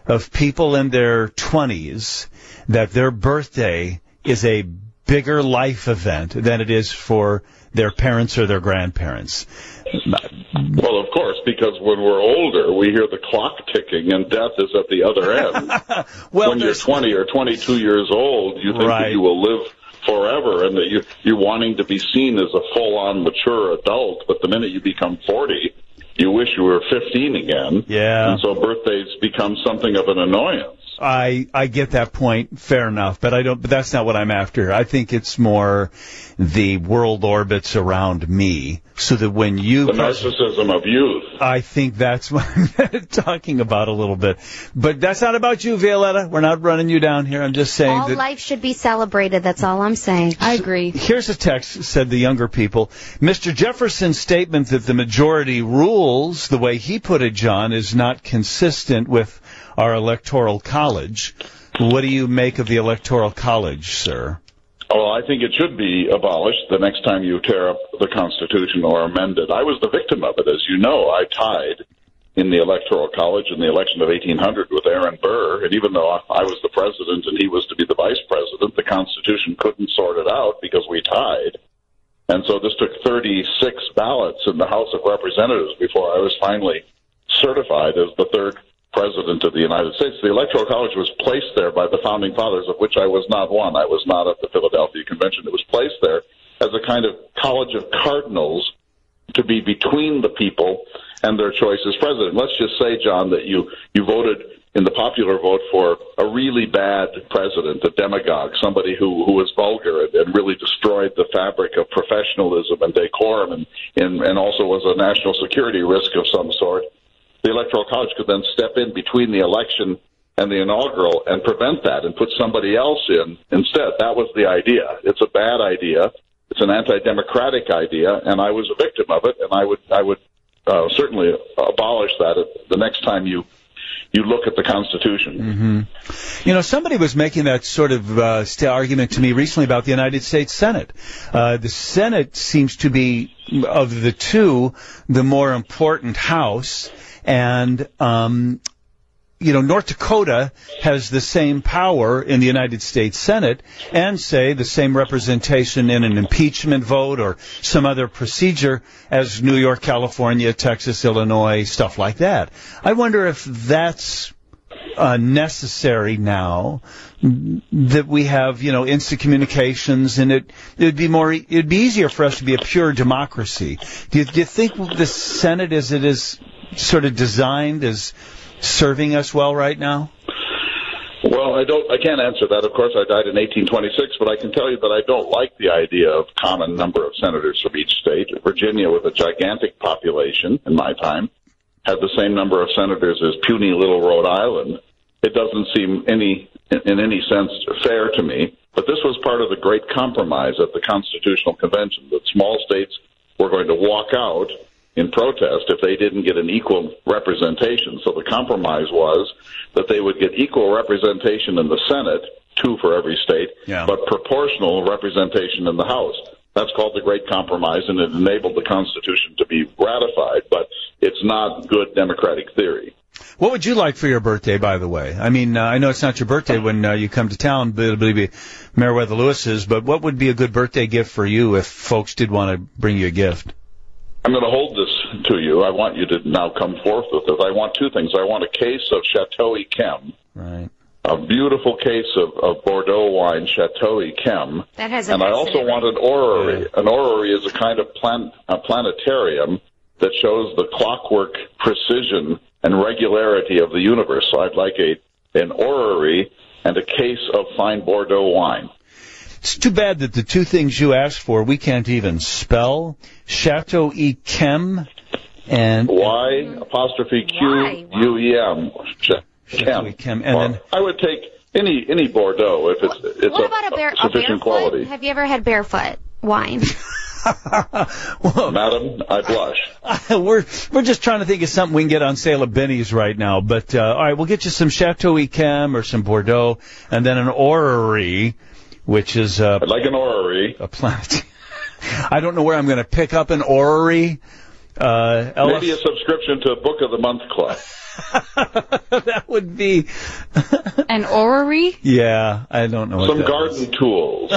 of people in their twenties that their birthday is a bigger life event than it is for their parents or their grandparents. Well, of course, because when we're older, we hear the clock ticking and death is at the other end. Well, when you're twenty or twenty-two years old, you think right. that you will live forever and that you, you're wanting to be seen as a full-on mature adult, but the minute you become forty, you wish you were fifteen again. Yeah. And so birthdays become something of an annoyance. I I get that point, fair enough, but I don't. But that's not what I'm after. I think it's more the world orbits around me, so that when you the narcissism of youth. I think that's what I'm talking about a little bit. But that's not about you, Violetta. We're not running you down here. I'm just saying all that life should be celebrated. That's all I'm saying. I agree. Here's a text, said the younger people. Mister Jefferson's statement that the majority rules, the way he put it, John, is not consistent with our electoral college. What do you make of the electoral college, sir? Well, I think it should be abolished the next time you tear up the Constitution or amend it. I was the victim of it. As you know, I tied in the electoral college in the election of eighteen hundred with Aaron Burr, and even though I was the president and he was to be the vice president, the Constitution couldn't sort it out because we tied. And so this took thirty-six ballots in the House of Representatives before I was finally certified as the third president of the United States. The Electoral College was placed there by the Founding Fathers, of which I was not one. I was not at the Philadelphia Convention. It was placed there as a kind of college of cardinals to be between the people and their choice as president. Let's just say, John, that you, you voted in the popular vote for a really bad president, a demagogue, somebody who, who was vulgar and, and really destroyed the fabric of professionalism and decorum and, and, and also was a national security risk of some sort. The Electoral College could then step in between the election and the inaugural and prevent that and put somebody else in instead. That was the idea. It's a bad idea. It's an anti-democratic idea, and I was a victim of it, and I would I would uh, certainly abolish that the next time you you look at the Constitution. Mm-hmm. You know, somebody was making that sort of uh, st- argument to me recently about the United States Senate. Uh, the Senate seems to be, of the two, the more important house. And, um, you know, North Dakota has the same power in the United States Senate and, say, the same representation in an impeachment vote or some other procedure as New York, California, Texas, Illinois, stuff like that. I wonder if that's uh, necessary now that we have, you know, instant communications, and it it'd be more it'd be easier for us to be a pure democracy. Do you, do you think the Senate, as it is sort of designed, is serving us well right now? Well, I don't. I can't answer that. Of course, I died in eighteen twenty-six, but I can tell you that I don't like the idea of common number of senators from each state. Virginia, with a gigantic population in my time, had the same number of senators as puny little Rhode Island. It doesn't seem any, in any sense, fair to me. But this was part of the great compromise at the Constitutional Convention, that small states were going to walk out in protest if they didn't get an equal representation. So the compromise was that they would get equal representation in the Senate, two for every state, yeah. but proportional representation in the House. That's called the Great Compromise, and it enabled the Constitution to be ratified, but it's not good democratic theory. What would you like for your birthday, by the way? I mean, uh, I know it's not your birthday when uh, you come to town, but it'll be Meriwether Lewis's, but what would be a good birthday gift for you if folks did want to bring you a gift? I'm going to hold this to you. I want you to now come forth with it. I want two things. I want a case of Chateau Yquem. Right. A beautiful case of, of Bordeaux wine, Chateau Yquem. That has a and I also want an orrery. Yeah. An orrery is a kind of plan, a planetarium that shows the clockwork precision and regularity of the universe. So I'd like a an orrery and a case of fine Bordeaux wine. It's too bad that the two things you asked for we can't even spell. Chateau Yquem and Y apostrophe Q U E M. Chateau Yquem. And then I would take any any Bordeaux if it's it's what a, about a bear, sufficient a quality. Have you ever had barefoot wine? Well, Madam, I blush. we're we're just trying to think of something we can get on sale at Benny's right now. But uh, all right, we'll get you some Chateau Yquem or some Bordeaux, and then an orrery, which is uh, I'd like an orrery. A planet. I don't know where I'm going to pick up an orrery. Uh, Maybe a subscription to Book of the Month Club. That would be an orrery. Yeah, I don't know. What Some that garden is. tools.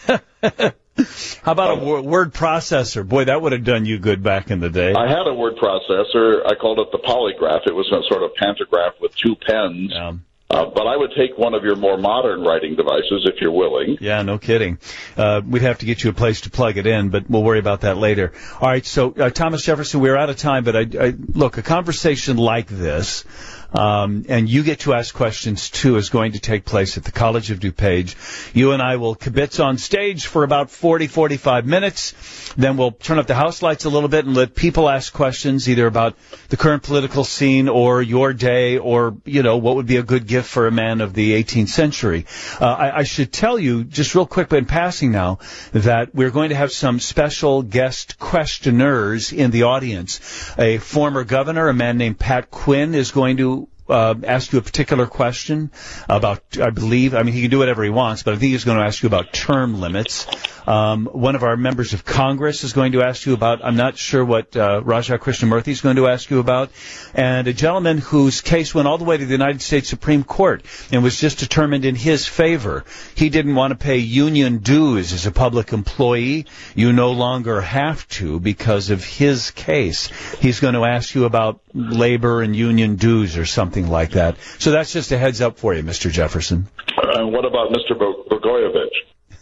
How about a w- word processor? Boy, that would have done you good back in the day. I had a word processor. I called it the polygraph. It was a sort of pantograph with two pens. Yeah. Uh, but I would take one of your more modern writing devices if you're willing. Yeah, no kidding. Uh, we'd have to get you a place to plug it in, but we'll worry about that later. All right, so uh, Thomas Jefferson, we're out of time, but I, I look, a conversation like this, um, and you get to ask questions too, is going to take place at the College of DuPage. You and I will kibitz on stage for about forty, forty-five minutes. Then we'll turn up the house lights a little bit and let people ask questions either about the current political scene or your day or, you know, what would be a good gift for a man of the eighteenth century. Uh, I, I should tell you, just real quick, but in passing now, that we're going to have some special guest questioners in the audience. A former governor, a man named Pat Quinn, is going to Uh, ask you a particular question about, I believe, I mean, he can do whatever he wants, but I think he's going to ask you about term limits. Um, one of our members of Congress is going to ask you about, I'm not sure what uh, Raja Krishnamurthy is going to ask you about, and a gentleman whose case went all the way to the United States Supreme Court and was just determined in his favor. He didn't want to pay union dues as a public employee. You no longer have to because of his case. He's going to ask you about labor and union dues or something like that. So that's just a heads up for you, Mister Jefferson. And uh, what about Mister Blagojevich?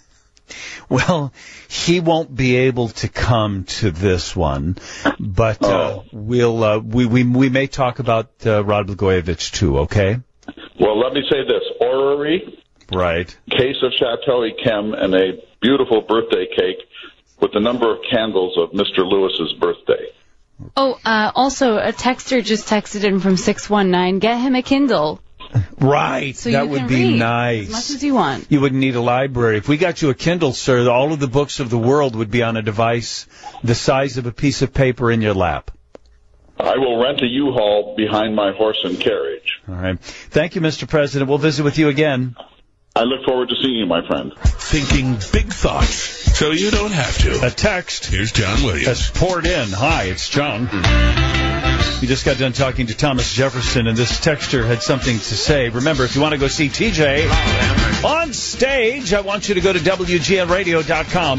Well, he won't be able to come to this one, but uh, oh. we'll uh, we we we may talk about uh, Rod Blagojevich too. Okay. Well, let me say this: orrery, right? Case of Chateau Yquem, and a beautiful birthday cake with the number of candles of Mister Lewis's birthday. Oh, uh, also, a texter just texted in from six one nine, get him a Kindle. Right, so that you would can be read nice. As much as you want. You wouldn't need a library. If we got you a Kindle, sir, all of the books of the world would be on a device the size of a piece of paper in your lap. I will rent a U-Haul behind my horse and carriage. All right. Thank you, Mister President. We'll visit with you again. I look forward to seeing you, my friend. Thinking big thoughts, so you don't have to. A text. Here's John Williams. Has poured in. Hi, it's John. We just got done talking to Thomas Jefferson, and this texter had something to say. Remember, if you want to go see T J on stage, I want you to go to W G N radio dot com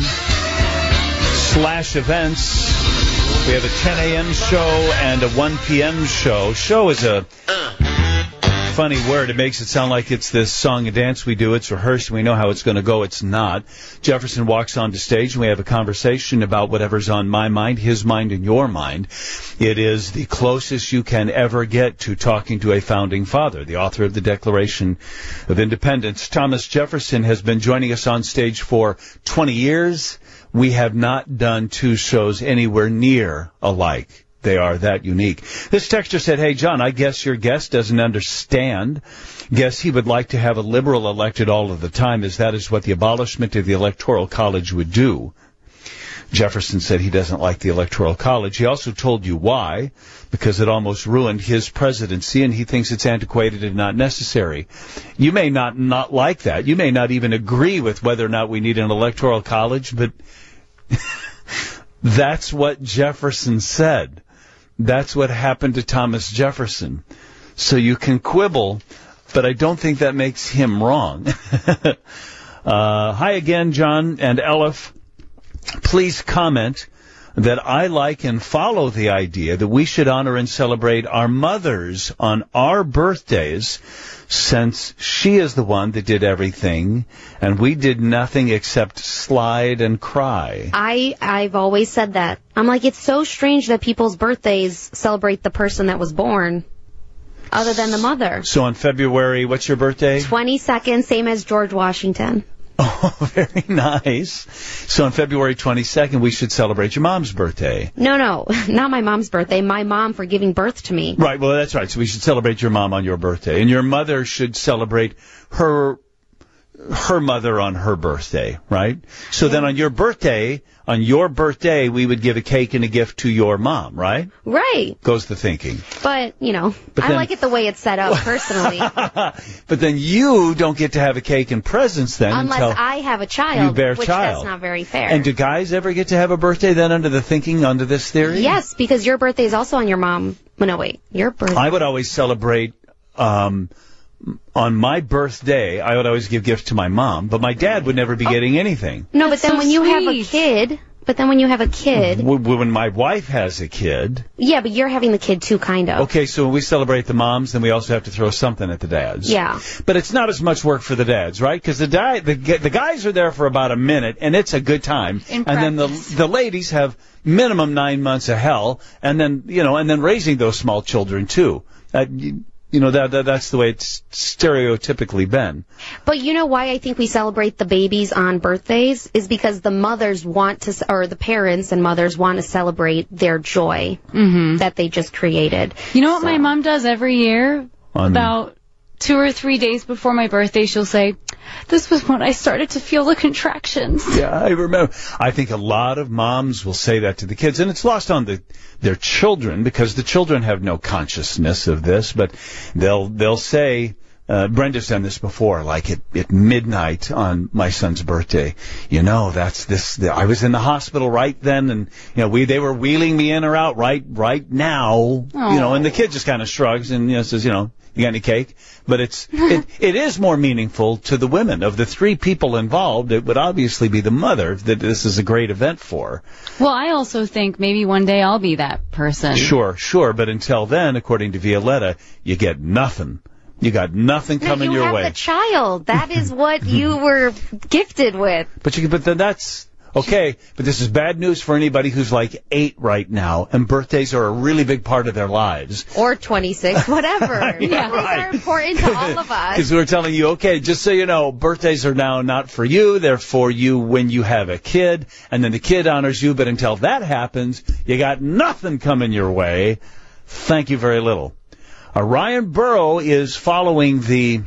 slash events. We have a ten a.m. show and a one p.m. show. Show is a funny word. It makes it sound like it's this song and dance we do. It's rehearsed. We know how it's going to go. It's not. Jefferson walks onto stage, and we have a conversation about whatever's on my mind, his mind, and your mind. It is the closest you can ever get to talking to a founding father, the author of the Declaration of Independence. Thomas Jefferson has been joining us on stage for twenty years. We have not done two shows anywhere near alike. They are that unique. This texter said, hey, John, I guess your guest doesn't understand. Guess he would like to have a liberal elected all of the time, as that is what the abolishment of the Electoral College would do. Jefferson said he doesn't like the Electoral College. He also told you why, because it almost ruined his presidency, and he thinks it's antiquated and not necessary. You may not not like that. You may not even agree with whether or not we need an Electoral College, but that's what Jefferson said. That's what happened to Thomas Jefferson. So you can quibble, but I don't think that makes him wrong. uh, hi again, John and Elif. Please comment that I like and follow the idea that we should honor and celebrate our mothers on our birthdays, since she is the one that did everything, and we did nothing except slide and cry. I, I've always said that. I'm like, it's so strange that people's birthdays celebrate the person that was born, other than the mother. So on February, what's your birthday? twenty-second, same as George Washington. Oh, very nice. So on February twenty-second, we should celebrate your mom's birthday. No, no, not my mom's birthday. My mom for giving birth to me. Right, well, that's right. So we should celebrate your mom on your birthday. And your mother should celebrate her her mother on her birthday, right? So yeah. Then on your birthday, on your birthday, we would give a cake and a gift to your mom, right? Right. Goes the thinking. But, you know, but I then, like it the way it's set up, personally. But then you don't get to have a cake and presents then unless until I have a child, you bear which child. That's not very fair. And do guys ever get to have a birthday then under the thinking, under this theory? Yes, because your birthday is also on your mom Well, no, wait. Your birthday. I would always celebrate um, on my birthday. I would always give gifts to my mom, but my dad would never be oh. getting anything. No, That's but then so when you sweet. have a kid, but then when you have a kid, when my wife has a kid. Yeah, but you're having the kid too, kind of. Okay, so when we celebrate the moms, then we also have to throw something at the dads. Yeah. But it's not as much work for the dads, right? Because the, di- the the guys are there for about a minute, and it's a good time. In and then the the ladies have minimum nine months of hell, and then you know, and then raising those small children too. Uh, you, you know that, that that's the way it's stereotypically been. But you know why I think we celebrate the babies on birthdays is because the mothers want to, or the parents and mothers want to celebrate their joy mm-hmm. that they just created. You know what so. my mom does every year? On About two or three days before my birthday, she'll say, "This was when I started to feel the contractions." Yeah, I remember. I think a lot of moms will say that to the kids, and it's lost on the their children because the children have no consciousness of this. But they'll they'll say, uh, Brenda's done this before, like at, at midnight on my son's birthday. You know, that's this. The, I was in the hospital right then, and you know, we they were wheeling me in or out right right now. Aww. You know, and the kid just kind of shrugs and you know says, you know. You got any cake? But it's it, it is more meaningful to the women. Of the three people involved, it would obviously be the mother that this is a great event for. Well, I also think maybe one day I'll be that person. Sure, sure. But until then, according to Violetta, you get nothing. You got nothing coming no, you your have way. The child. That is what you were gifted with. But you, but then that's... Okay, but this is bad news for anybody who's like eight right now, and birthdays are a really big part of their lives. Or twenty-six, whatever. yeah, yeah, right. Those are important to all of us. Because we're telling you, okay, just so you know, birthdays are now not for you, they're for you when you have a kid, and then the kid honors you, but until that happens, you got nothing coming your way. Thank you very little. Uh, Ryan Burrow is following the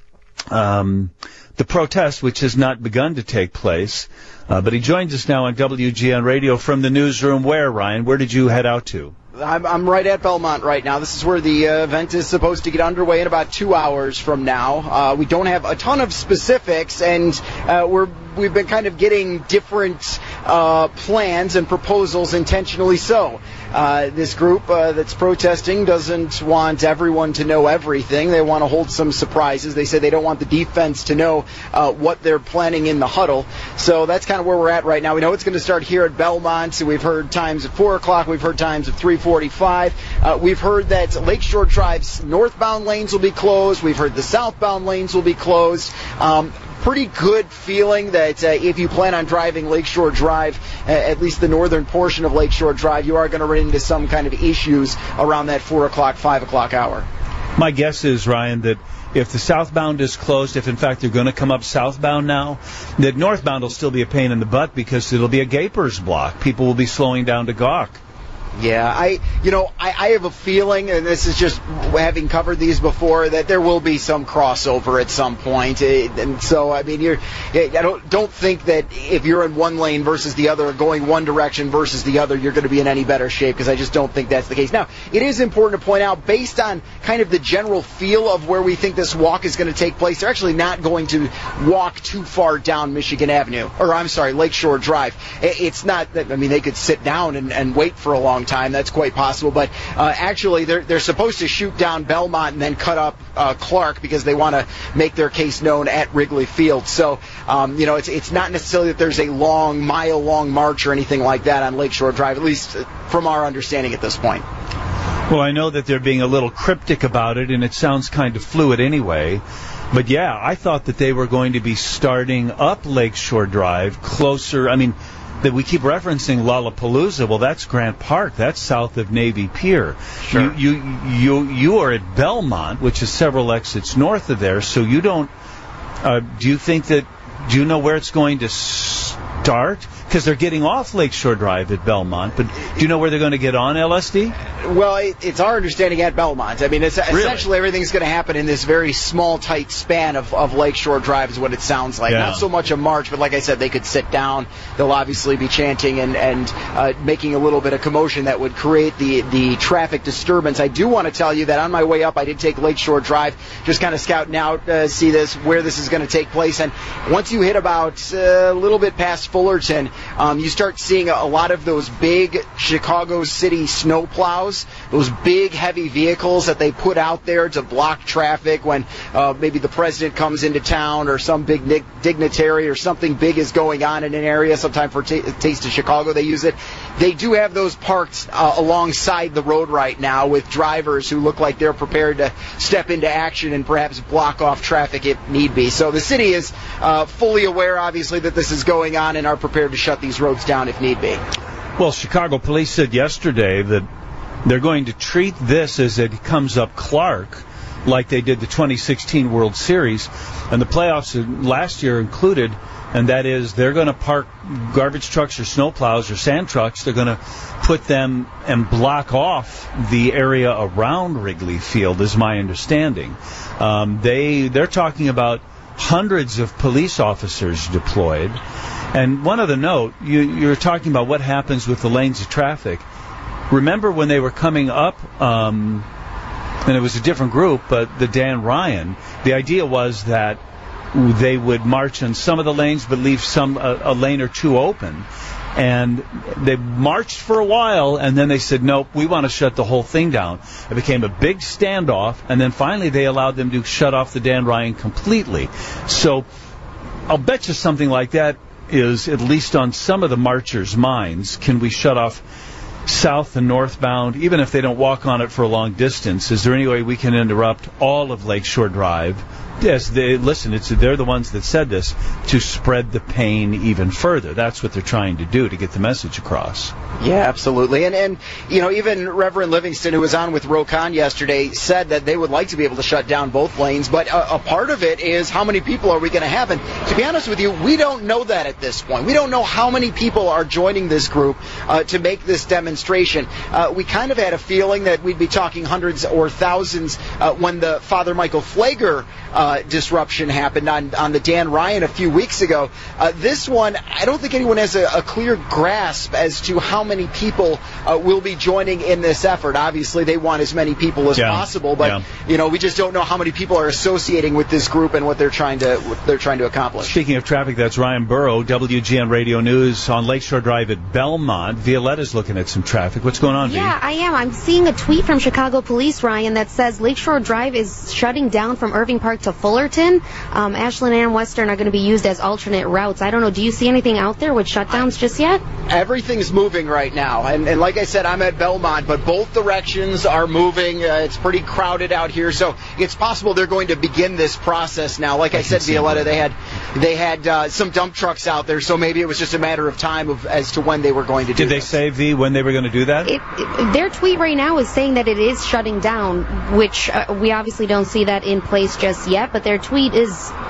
um, the protest, which has not begun to take place. Uh, but he joins us now on W G N Radio from the newsroom. Where, Ryan? Where did you head out to? I'm, I'm right at Belmont right now. This is where the uh, event is supposed to get underway in about two hours from now. Uh, we don't have a ton of specifics, and uh, we're we've been kind of getting different uh, plans and proposals, intentionally so. Uh, this group uh, that's protesting doesn't want everyone to know everything. They want to hold some surprises. They say they don't want the defense to know uh, what they're planning in the huddle. So that's kind of where we're at right now. We know it's going to start here at Belmont. We've heard times at four o'clock. We've heard times at three forty-five. Uh, we've heard that Lakeshore Drive's northbound lanes will be closed. We've heard the southbound lanes will be closed. Um, pretty good feeling that uh, if you plan on driving Lakeshore Drive, uh, at least the northern portion of Lakeshore Drive, you are going to run into some kind of issues around that four o'clock, five o'clock hour. My guess is, Ryan, that if the southbound is closed, if in fact they're going to come up southbound now, that northbound will still be a pain in the butt because it'll be a gaper's block. People will be slowing down to gawk. Yeah, I, you know, I, I have a feeling, and this is just having covered these before, that there will be some crossover at some point. And so, I mean, you're, I don't don't think that if you're in one lane versus the other, going one direction versus the other, you're going to be in any better shape, because I just don't think that's the case. Now, it is important to point out, based on kind of the general feel of where we think this walk is going to take place, they're actually not going to walk too far down Michigan Avenue, or I'm sorry, Lakeshore Drive. It's not that, I mean, they could sit down and, and wait for a long time. That's quite possible, but uh, actually they're they're supposed to shoot down Belmont and then cut up uh, Clark because they want to make their case known at Wrigley Field. So um, you know, it's it's not necessarily that there's a long mile long march or anything like that on Lakeshore Drive, at least from our understanding at this point. Well, I know that they're being a little cryptic about it, and it sounds kind of fluid anyway. But yeah, I thought that they were going to be starting up Lakeshore Drive closer. I mean, that we keep referencing Lollapalooza. Well, that's Grant Park. That's south of Navy Pier. Sure. You, you you you are at Belmont, which is several exits north of there. So you don't. Uh, do you think that? Do you know where it's going to start? Because they're getting off Lakeshore Drive at Belmont, but do you know where they're going to get on L S D? Well, it, it's our understanding at Belmont. I mean, it's, really? essentially everything's going to happen in this very small, tight span of, of Lakeshore Drive is what it sounds like. Yeah. Not so much a march, but like I said, they could sit down. They'll obviously be chanting and, and uh, making a little bit of commotion that would create the, the traffic disturbance. I do want to tell you that on my way up, I did take Lakeshore Drive, just kind of scouting out, uh, see this, where this is going to take place. And once you hit about uh, a little bit past Fullerton, um, you start seeing a, a lot of those big Chicago City snow plows, those big heavy vehicles that they put out there to block traffic when uh, maybe the president comes into town or some big nig- dignitary or something big is going on in an area. Sometime for t- Taste of Chicago they use it. They do have those parked uh, alongside the road right now with drivers who look like they're prepared to step into action and perhaps block off traffic if need be. So the city is uh, fully aware, obviously, that this is going on and are prepared to shut these roads down if need be. Well, Chicago police said yesterday that they're going to treat this as it comes up Clark, like they did the twenty sixteen World Series, and the playoffs last year included, and that is they're going to park garbage trucks or snow plows or sand trucks. They're going to put them and block off the area around Wrigley Field, is my understanding. Um, they, they're talking about hundreds of police officers deployed. And one other note, you, you're talking about what happens with the lanes of traffic. Remember when they were coming up, um, and it was a different group, but the Dan Ryan, the idea was that they would march on some of the lanes but leave some a, a lane or two open. And they marched for a while, and then they said, nope, we want to shut the whole thing down. It became a big standoff, and then finally they allowed them to shut off the Dan Ryan completely. So I'll bet you something like that is at least on some of the marchers' minds. Can we shut off south and northbound, even if they don't walk on it for a long distance? Is there any way we can interrupt all of Lakeshore Drive? Yes, they, listen, it's, they're the ones that said this, to spread the pain even further. That's what they're trying to do, to get the message across. Yeah, absolutely. And, and you know, even Reverend Livingston, who was on with Rokon yesterday, said that they would like to be able to shut down both lanes, but a, a part of it is how many people are we going to have? And to be honest with you, we don't know that at this point. We don't know how many people are joining this group uh, to make this demonstration. Uh, we kind of had a feeling that we'd be talking hundreds or thousands uh, when the Father Michael Flager uh, disruption happened on, on the Dan Ryan a few weeks ago. Uh, this one, I don't think anyone has a, a clear grasp as to how many people uh, will be joining in this effort. Obviously, they want as many people as yeah. possible, but yeah. you know, we just don't know how many people are associating with this group and what they're trying to what they're trying to accomplish. Speaking of traffic, that's Ryan Burrow, W G N Radio News on Lakeshore Drive at Belmont. Violetta's looking at some traffic. What's going on, Yeah, V? I am. I'm seeing a tweet from Chicago Police, Ryan, that says Lakeshore Drive is shutting down from Irving Park to Fullerton. Um, Ashland and Western are going to be used as alternate routes. I don't know. Do you see anything out there with shutdowns just yet? Everything's moving right now, and, and like I said, I'm at Belmont, but both directions are moving. Uh, it's pretty crowded out here, so it's possible they're going to begin this process now. Like I, I said, Violetta, they had they had uh, some dump trucks out there, so maybe it was just a matter of time of as to when they were going to do. Did they this. say, V, when they were going to do that? It, it, their tweet right now is saying that it is shutting down, which uh, we obviously don't see that in place just yet, but their tweet is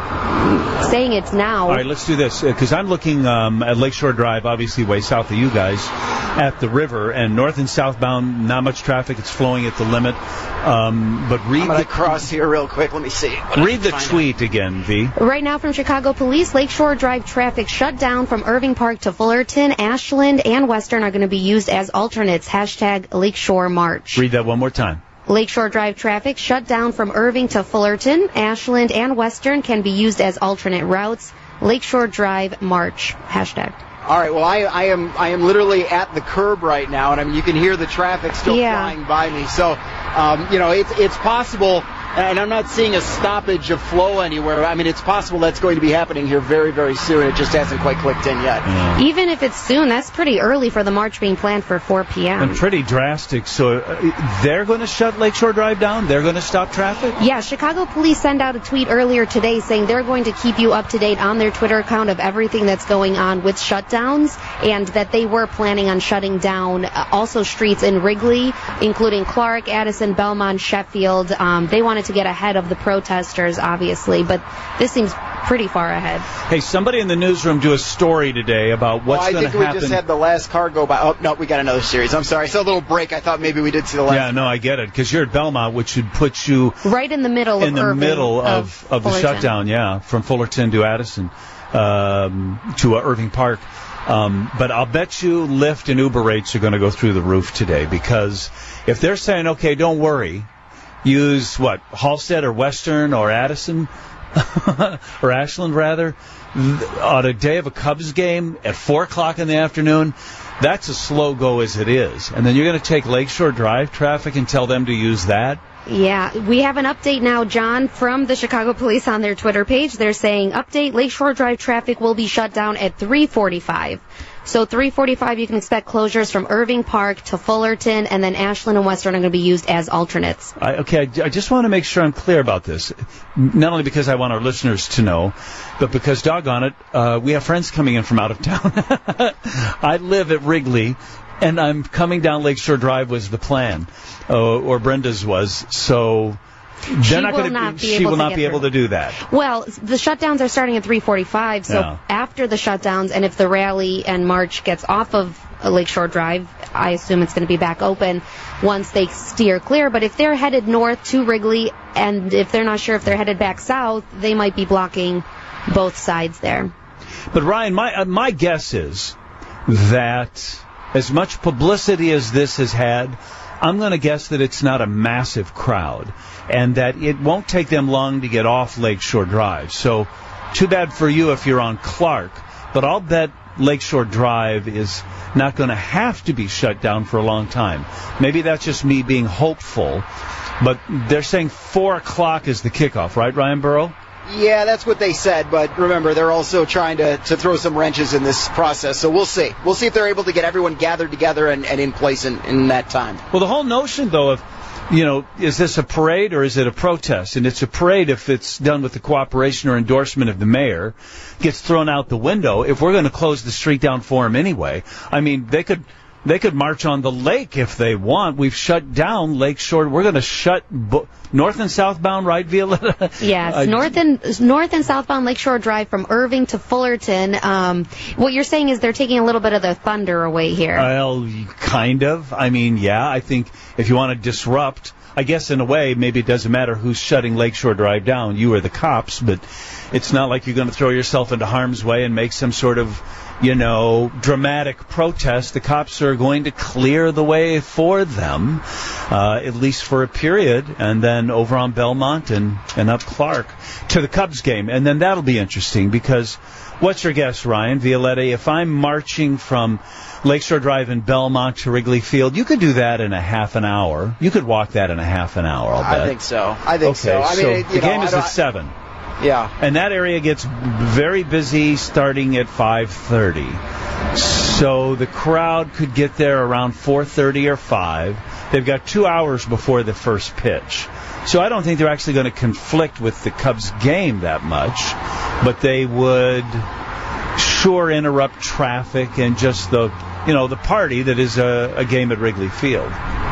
saying it's now. All right, let's do this, because I'm looking um, at Lakeshore Drive, obviously way south of you guys, at the river, and north and southbound, not much traffic. It's flowing at the limit. Um, but read I'm going the to cross here real quick. Let me see. Read the tweet out. again, V. Right now from Chicago Police, Lakeshore Drive traffic shut down from Irving Park to Fullerton. Ashland and Western are going to be used as alternates. Hashtag Lakeshore March. Read that one more time. Lakeshore Drive traffic shut down from Irving to Fullerton. Ashland and Western can be used as alternate routes. Lakeshore Drive March. Hashtag. All right, well, I, I am I am literally at the curb right now, and I mean you can hear the traffic still yeah. flying by me. So, um, you know, it's it's possible, and I'm not seeing a stoppage of flow anywhere. I mean, it's possible that's going to be happening here very, very soon. It just hasn't quite clicked in yet. Yeah. Even if it's soon, that's pretty early for the march being planned for four p.m. And pretty drastic. So uh, they're going to shut Lakeshore Drive down? They're going to stop traffic? Yeah, Chicago Police sent out a tweet earlier today saying they're going to keep you up to date on their Twitter account of everything that's going on with shutdowns, and that they were planning on shutting down uh, also streets in Wrigley, including Clark, Addison, Belmont, Sheffield. Um, they wanted to get ahead of the protesters, obviously, but this seems pretty far ahead. Hey, somebody in the newsroom do a story today about what's well, going to happen. I happen. think we just had the last car go by. Oh, no, we got another series. I'm sorry. I saw a little break. I thought maybe we did see the last. Yeah, no, I get it, because you're at Belmont, which should put you right in the middle in of the Irving, middle of, of, of the Fullerton. shutdown, yeah, from Fullerton to Addison um, to uh, Irving Park. Um, but I'll bet you Lyft and Uber rates are going to go through the roof today, because if they're saying, okay, don't worry, use what, Halstead or Western or Addison, or Ashland rather, on a day of a Cubs game at four o'clock in the afternoon, that's a slow go as it is. And then you're going to take Lakeshore Drive traffic and tell them to use that? Yeah, we have an update now, John, from the Chicago Police on their Twitter page. They're saying, update, Lakeshore Drive traffic will be shut down at three forty-five. So three forty-five, you can expect closures from Irving Park to Fullerton, and then Ashland and Western are going to be used as alternates. I, okay, I, I just want to make sure I'm clear about this. Not only because I want our listeners to know, but because, doggone it, uh, we have friends coming in from out of town. I live at Wrigley, and I'm coming down Lakeshore Drive was the plan, uh, or Brenda's was. So they're she not will going not to. Be She able will to not get be able through. to do that. Well, the shutdowns are starting at three forty-five, so Yeah. after the shutdowns, and if the rally and march gets off of Lakeshore Drive, I assume it's going to be back open once they steer clear. But if they're headed north to Wrigley, and if they're not sure if they're headed back south, they might be blocking both sides there. But Ryan, my uh, my guess is that as much publicity as this has had, I'm going to guess that it's not a massive crowd, and that it won't take them long to get off Lakeshore Drive. So, too bad for you if you're on Clark, but I'll bet Lakeshore Drive is not going to have to be shut down for a long time. Maybe that's just me being hopeful, but they're saying four o'clock is the kickoff, right, Ryan Burrow? Yeah, that's what they said, but remember, they're also trying to, to throw some wrenches in this process, so we'll see. We'll see if they're able to get everyone gathered together and, and in place in, in that time. Well, the whole notion, though, of, you know, is this a parade or is it a protest? And it's a parade if it's done with the cooperation or endorsement of the mayor, gets thrown out the window if we're going to close the street down for him anyway. I mean, they could... They could march on the lake if they want. We've shut down Lakeshore. We're going to shut bo- north and southbound, right, Violetta? Yes, uh, north and north and southbound Lakeshore Drive from Irving to Fullerton. Um, what you're saying is they're taking a little bit of the thunder away here. Well, kind of. I mean, yeah, I think if you want to disrupt, I guess in a way, maybe it doesn't matter who's shutting Lakeshore Drive down, you or the cops, but it's not like you're going to throw yourself into harm's way and make some sort of, you know, dramatic protest. The cops are going to clear the way for them, uh, at least for a period, and then over on Belmont and, and up Clark to the Cubs game. And then that'll be interesting because what's your guess, Ryan, Violetta? If I'm marching from Lakeshore Drive in Belmont to Wrigley Field, you could do that in a half an hour. You could walk that in a half an hour, I'll bet. I think so. I think okay, so. I mean, so it, the you know, game is I at don't- seven. Yeah. And that area gets very busy starting at five thirty. So the crowd could get there around four thirty or five. They've got two hours before the first pitch. So I don't think they're actually going to conflict with the Cubs game that much, but they would sure interrupt traffic and just the, you know, the party that is a, a game at Wrigley Field.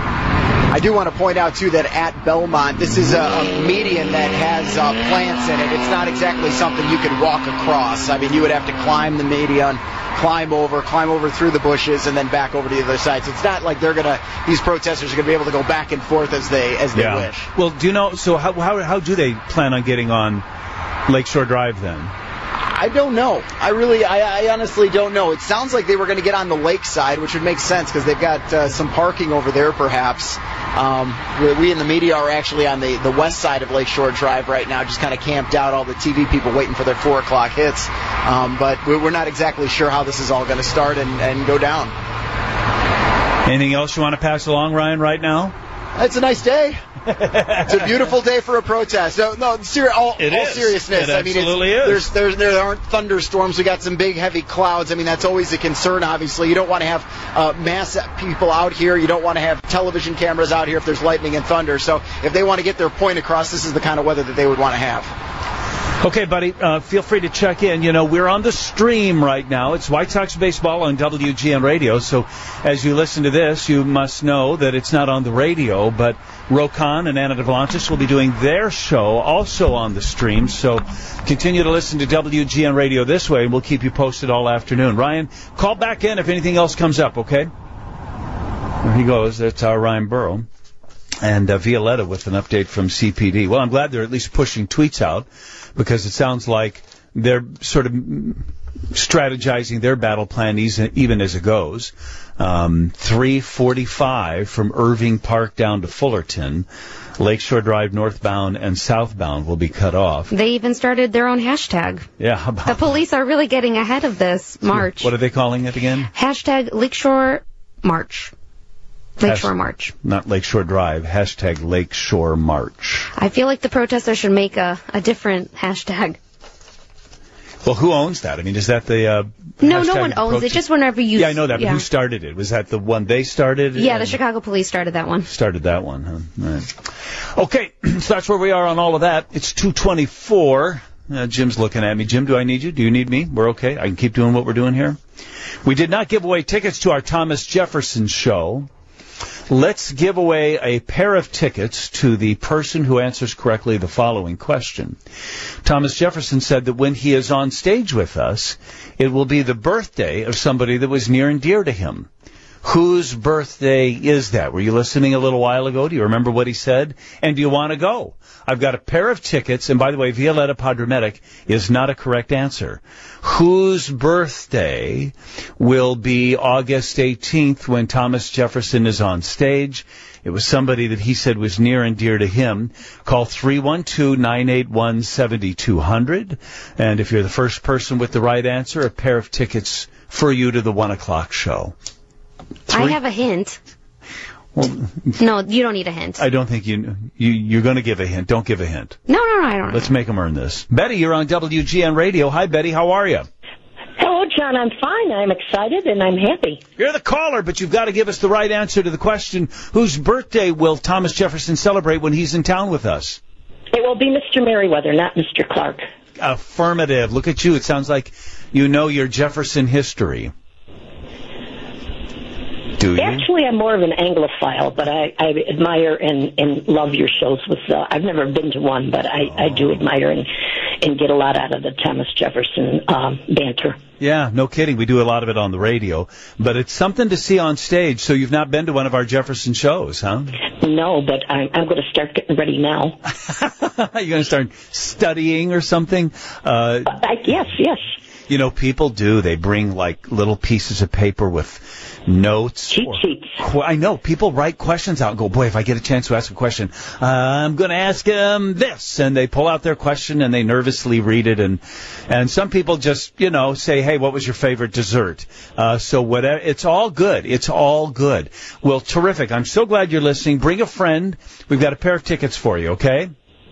I do want to point out, too, that at Belmont, this is a, a median that has uh, plants in it. It's not exactly something you could walk across. I mean, you would have to climb the median, climb over, climb over through the bushes, and then back over to the other side. So it's not like they're going to, these protesters are going to be able to go back and forth as they as they Yeah. wish. Well, do you know, so how, how, how do they plan on getting on Lakeshore Drive then? I don't know. I really, I, I honestly don't know. It sounds like they were going to get on the lake side, which would make sense because they've got uh, some parking over there, perhaps. Um, we, we in the media are actually on the, the west side of Lakeshore Drive right now, just kind of camped out, all the T V people waiting for their four o'clock hits. Um, but we're not exactly sure how this is all going to start and, and go down. Anything else you want to pass along, Ryan, right now? It's a nice day. It's a beautiful day for a protest. No, no, ser- all, It all is. seriousness. It I mean, it's, absolutely is. There's, there's, there aren't thunderstorms. We got some big, heavy clouds. I mean, that's always a concern. Obviously, you don't want to have uh, mass people out here. You don't want to have television cameras out here if there's lightning and thunder. So, if they want to get their point across, this is the kind of weather that they would want to have. Okay, buddy, uh, feel free to check in. You know, we're on the stream right now. It's White Sox baseball on W G N Radio. So as you listen to this, you must know that it's not on the radio, but Rokan and Anna Devlantis will be doing their show also on the stream. So continue to listen to W G N Radio this way, and we'll keep you posted all afternoon. Ryan, call back in if anything else comes up, okay? There he goes. That's our Ryan Burrow. And uh, Violetta with an update from C P D. Well, I'm glad they're at least pushing tweets out, because it sounds like they're sort of strategizing their battle plan even as it goes. Um, three forty-five from Irving Park down to Fullerton. Lakeshore Drive northbound and southbound will be cut off. They even started their own hashtag. Yeah. How about the police are really getting ahead of this march. What are they calling it again? Hashtag Lakeshore March. Lakeshore Has- March. Not Lakeshore Drive. Hashtag Lakeshore March. I feel like the protesters should make a, a different hashtag. Well, who owns that? I mean, is that the... Uh, No, no hashtag one owns protest- it. Just whenever you... Yeah, I know that, yeah. but who started it? Was that the one they started? Yeah, the And Chicago police started that one. Started that one, huh? All right. Okay, so that's where we are on all of that. It's two twenty-four. Uh, Jim's looking at me. Jim, do I need you? Do you need me? We're okay? I can keep doing what we're doing here? We did not give away tickets to our Thomas Jefferson show. Let's give away a pair of tickets to the person who answers correctly the following question. Thomas Jefferson said that when he is on stage with us, it will be the birthday of somebody that was near and dear to him. Whose birthday is that? Were you listening a little while ago? Do you remember what he said? And do you want to go? I've got a pair of tickets, and by the way, Violetta Padramedic is not a correct answer. Whose birthday will be August eighteenth when Thomas Jefferson is on stage? It was somebody that he said was near and dear to him. Call three one two, nine eight one, seven two zero zero. And if you're the first person with the right answer, a pair of tickets for you to the one o'clock show. Three? I have a hint. Well, No, you don't need a hint. I don't think you, you you're going to give a hint. Don't give a hint. No, no, no, I don't. Let's make them earn this. Betty, you're on W G N Radio. Hi, Betty. How are you? Hello, John. I'm fine. I'm excited and I'm happy. You're the caller, but you've got to give us the right answer to the question, whose birthday will Thomas Jefferson celebrate when he's in town with us? It will be Mister Merriweather, not Mister Clark. Affirmative. Look at you. It sounds like you know your Jefferson history. Do you? Actually, I'm more of an Anglophile, but I, I admire and, and love your shows. With uh, I've never been to one, but I, I do admire and, and get a lot out of the Thomas Jefferson um, banter. Yeah, no kidding. We do a lot of it on the radio, but it's something to see on stage. So you've not been to one of our Jefferson shows, huh? No, but I'm, I'm going to start getting ready now. You're going to start studying or something? Uh, I, yes, yes. You know, people do. They bring, like, little pieces of paper with notes. Cheat sheets. Qu- I know. People write questions out and go, boy, if I get a chance to ask a question, uh, I'm going to ask him this. And they pull out their question and they nervously read it. And and some people just, you know, say, hey, what was your favorite dessert? Uh, so whatever. It's all good. It's all good. Well, terrific. I'm so glad you're listening. Bring a friend. We've got a pair of tickets for you, okay?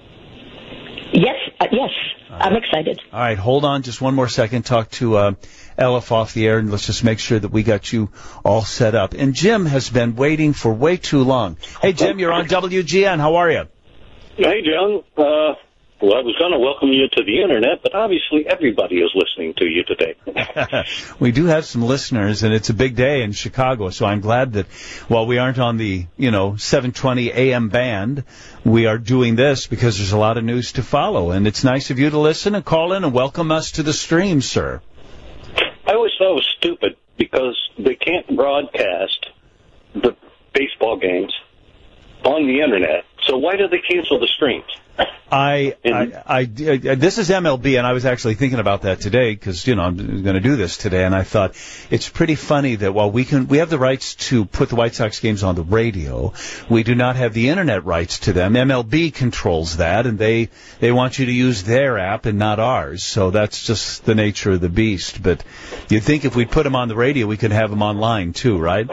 Yes, uh, yes. I'm excited. All right, hold on just one more second. Talk to uh, Elif off the air, and let's just make sure that we got you all set up. And Jim has been waiting for way too long. Hey, Jim, you're on W G N. How are you? Hey, John. Uh, well, I was going to welcome you to the Internet, but obviously everybody is listening to you today. We do have some listeners, and it's a big day in Chicago, so I'm glad that while we aren't on the, you know, seven twenty A M band, we are doing this because there's a lot of news to follow, and it's nice of you to listen and call in and welcome us to the stream, sir. I always thought it was stupid because they can't broadcast the baseball games on the Internet, so why do they cancel the streams? I, I, I, I, this is M L B, and I was actually thinking about that today because, you know, I'm going to do this today, and I thought it's pretty funny that while we can, we have the rights to put the White Sox games on the radio, we do not have the Internet rights to them. M L B controls that, and they, they want you to use their app and not ours, so that's just the nature of the beast. But you'd think if we'd put them on the radio, we could have them online, too, right?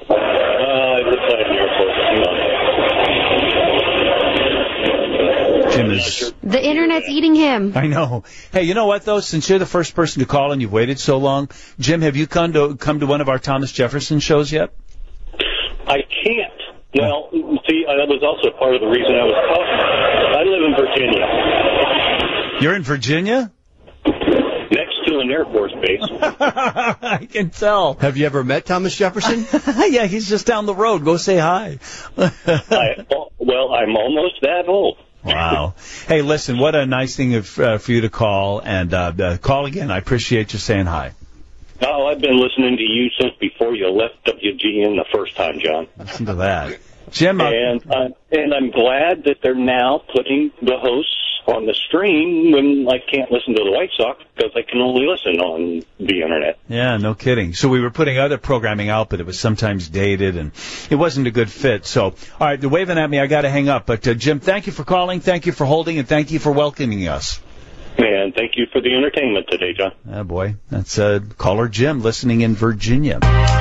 Jim is... The Internet's eating him. I know. Hey, you know what, though? Since you're the first person to call and you've waited so long, Jim, have you come to come to one of our Thomas Jefferson shows yet? I can't. Well, see, that was also part of the reason I was calling. I live in Virginia. You're in Virginia? Next to an Air Force base. I can tell. Have you ever met Thomas Jefferson? Yeah, he's just down the road. Go say hi. I, well, I'm almost that old. Wow. Hey, listen, what a nice thing of, uh, for you to call, and uh, uh, call again. I appreciate you saying hi. Oh, I've been listening to you since before you left W G N the first time, John. Listen to that. Jim, uh, and, uh, and I'm glad that they're now putting the hosts on the stream when I can't listen to the White Sox because I can only listen on the internet. Yeah, no kidding. So we were putting other programming out, but it was sometimes dated, and it wasn't a good fit. So, all right, they're waving at me. I got to hang up. But, uh, Jim, thank you for calling. Thank you for holding, and thank you for welcoming us. And thank you for the entertainment today, John. Oh, boy. That's uh, caller Jim listening in Virginia.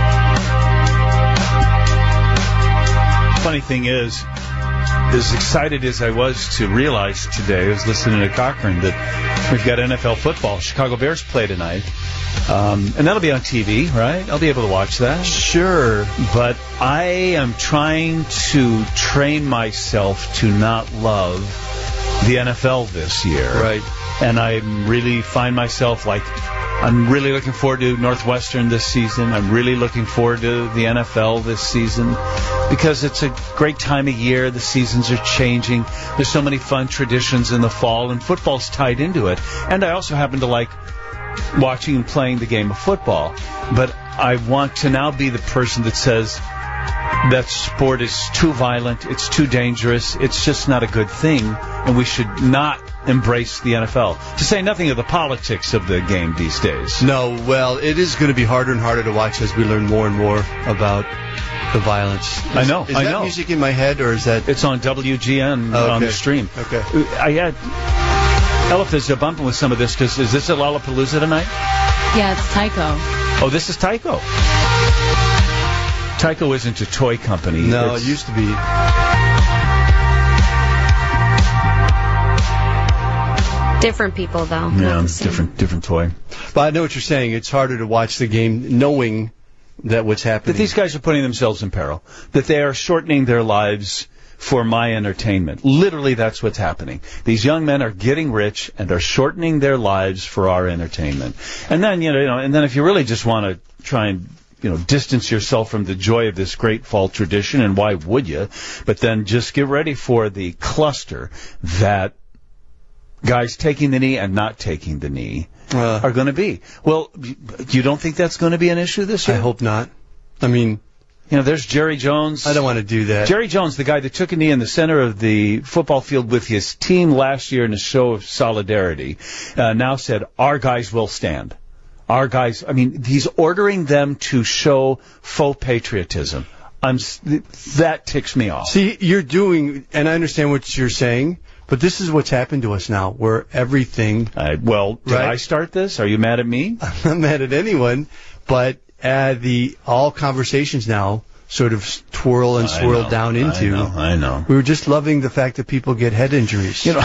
Funny thing is, as excited as I was to realize today, I was listening to Cochran, that we've got N F L football. Chicago Bears play tonight. Um, and that'll be on T V, right? I'll be able to watch that. Sure. But I am trying to train myself to not love the N F L this year. Right. And I really find myself like, I'm really looking forward to Northwestern this season. I'm really looking forward to the N F L this season because it's a great time of year. The seasons are changing. There's so many fun traditions in the fall, and football's tied into it. And I also happen to like watching and playing the game of football. But I want to now be the person that says that sport is too violent, it's too dangerous, it's just not a good thing, and we should not embrace the N F L. To say nothing of the politics of the game these days. No, well, it is going to be harder and harder to watch as we learn more and more about the violence. Is, I know, is I that know. music in my head, or is that... It's on W G N oh, okay. on the stream. Okay. I had... Elif is bumping with some of this, because is this at Lollapalooza tonight? Yeah, it's Tyco. Oh, this is Tyco. Tyco isn't a toy company. No, it's, it used to be. Different people, though. Yeah, different, different toy. But I know what you're saying. It's harder to watch the game knowing that what's happening. That these guys are putting themselves in peril. That they are shortening their lives for my entertainment. Literally, that's what's happening. These young men are getting rich and are shortening their lives for our entertainment. And then, you know, and then if you really just want to try and, you know, distance yourself from the joy of this great fall tradition, and why would you? But then just get ready for the cluster that guys taking the knee and not taking the knee uh, are going to be. Well, you don't think that's going to be an issue this year? I hope not. I mean... You know, there's Jerry Jones. I don't want to do that. Jerry Jones, the guy that took a knee in the center of the football field with his team last year in a show of solidarity, uh, now said, our guys will stand. Our guys, I mean, he's ordering them to show faux patriotism. I'm, that ticks me off. See, you're doing, and I understand what you're saying, but this is what's happened to us now, where everything... Uh, well, did right? I start this? Are you mad at me? I'm not mad at anyone, but... Uh, the all conversations now sort of twirl and swirl down into. I know, I know. We were just loving the fact that people get head injuries. You know,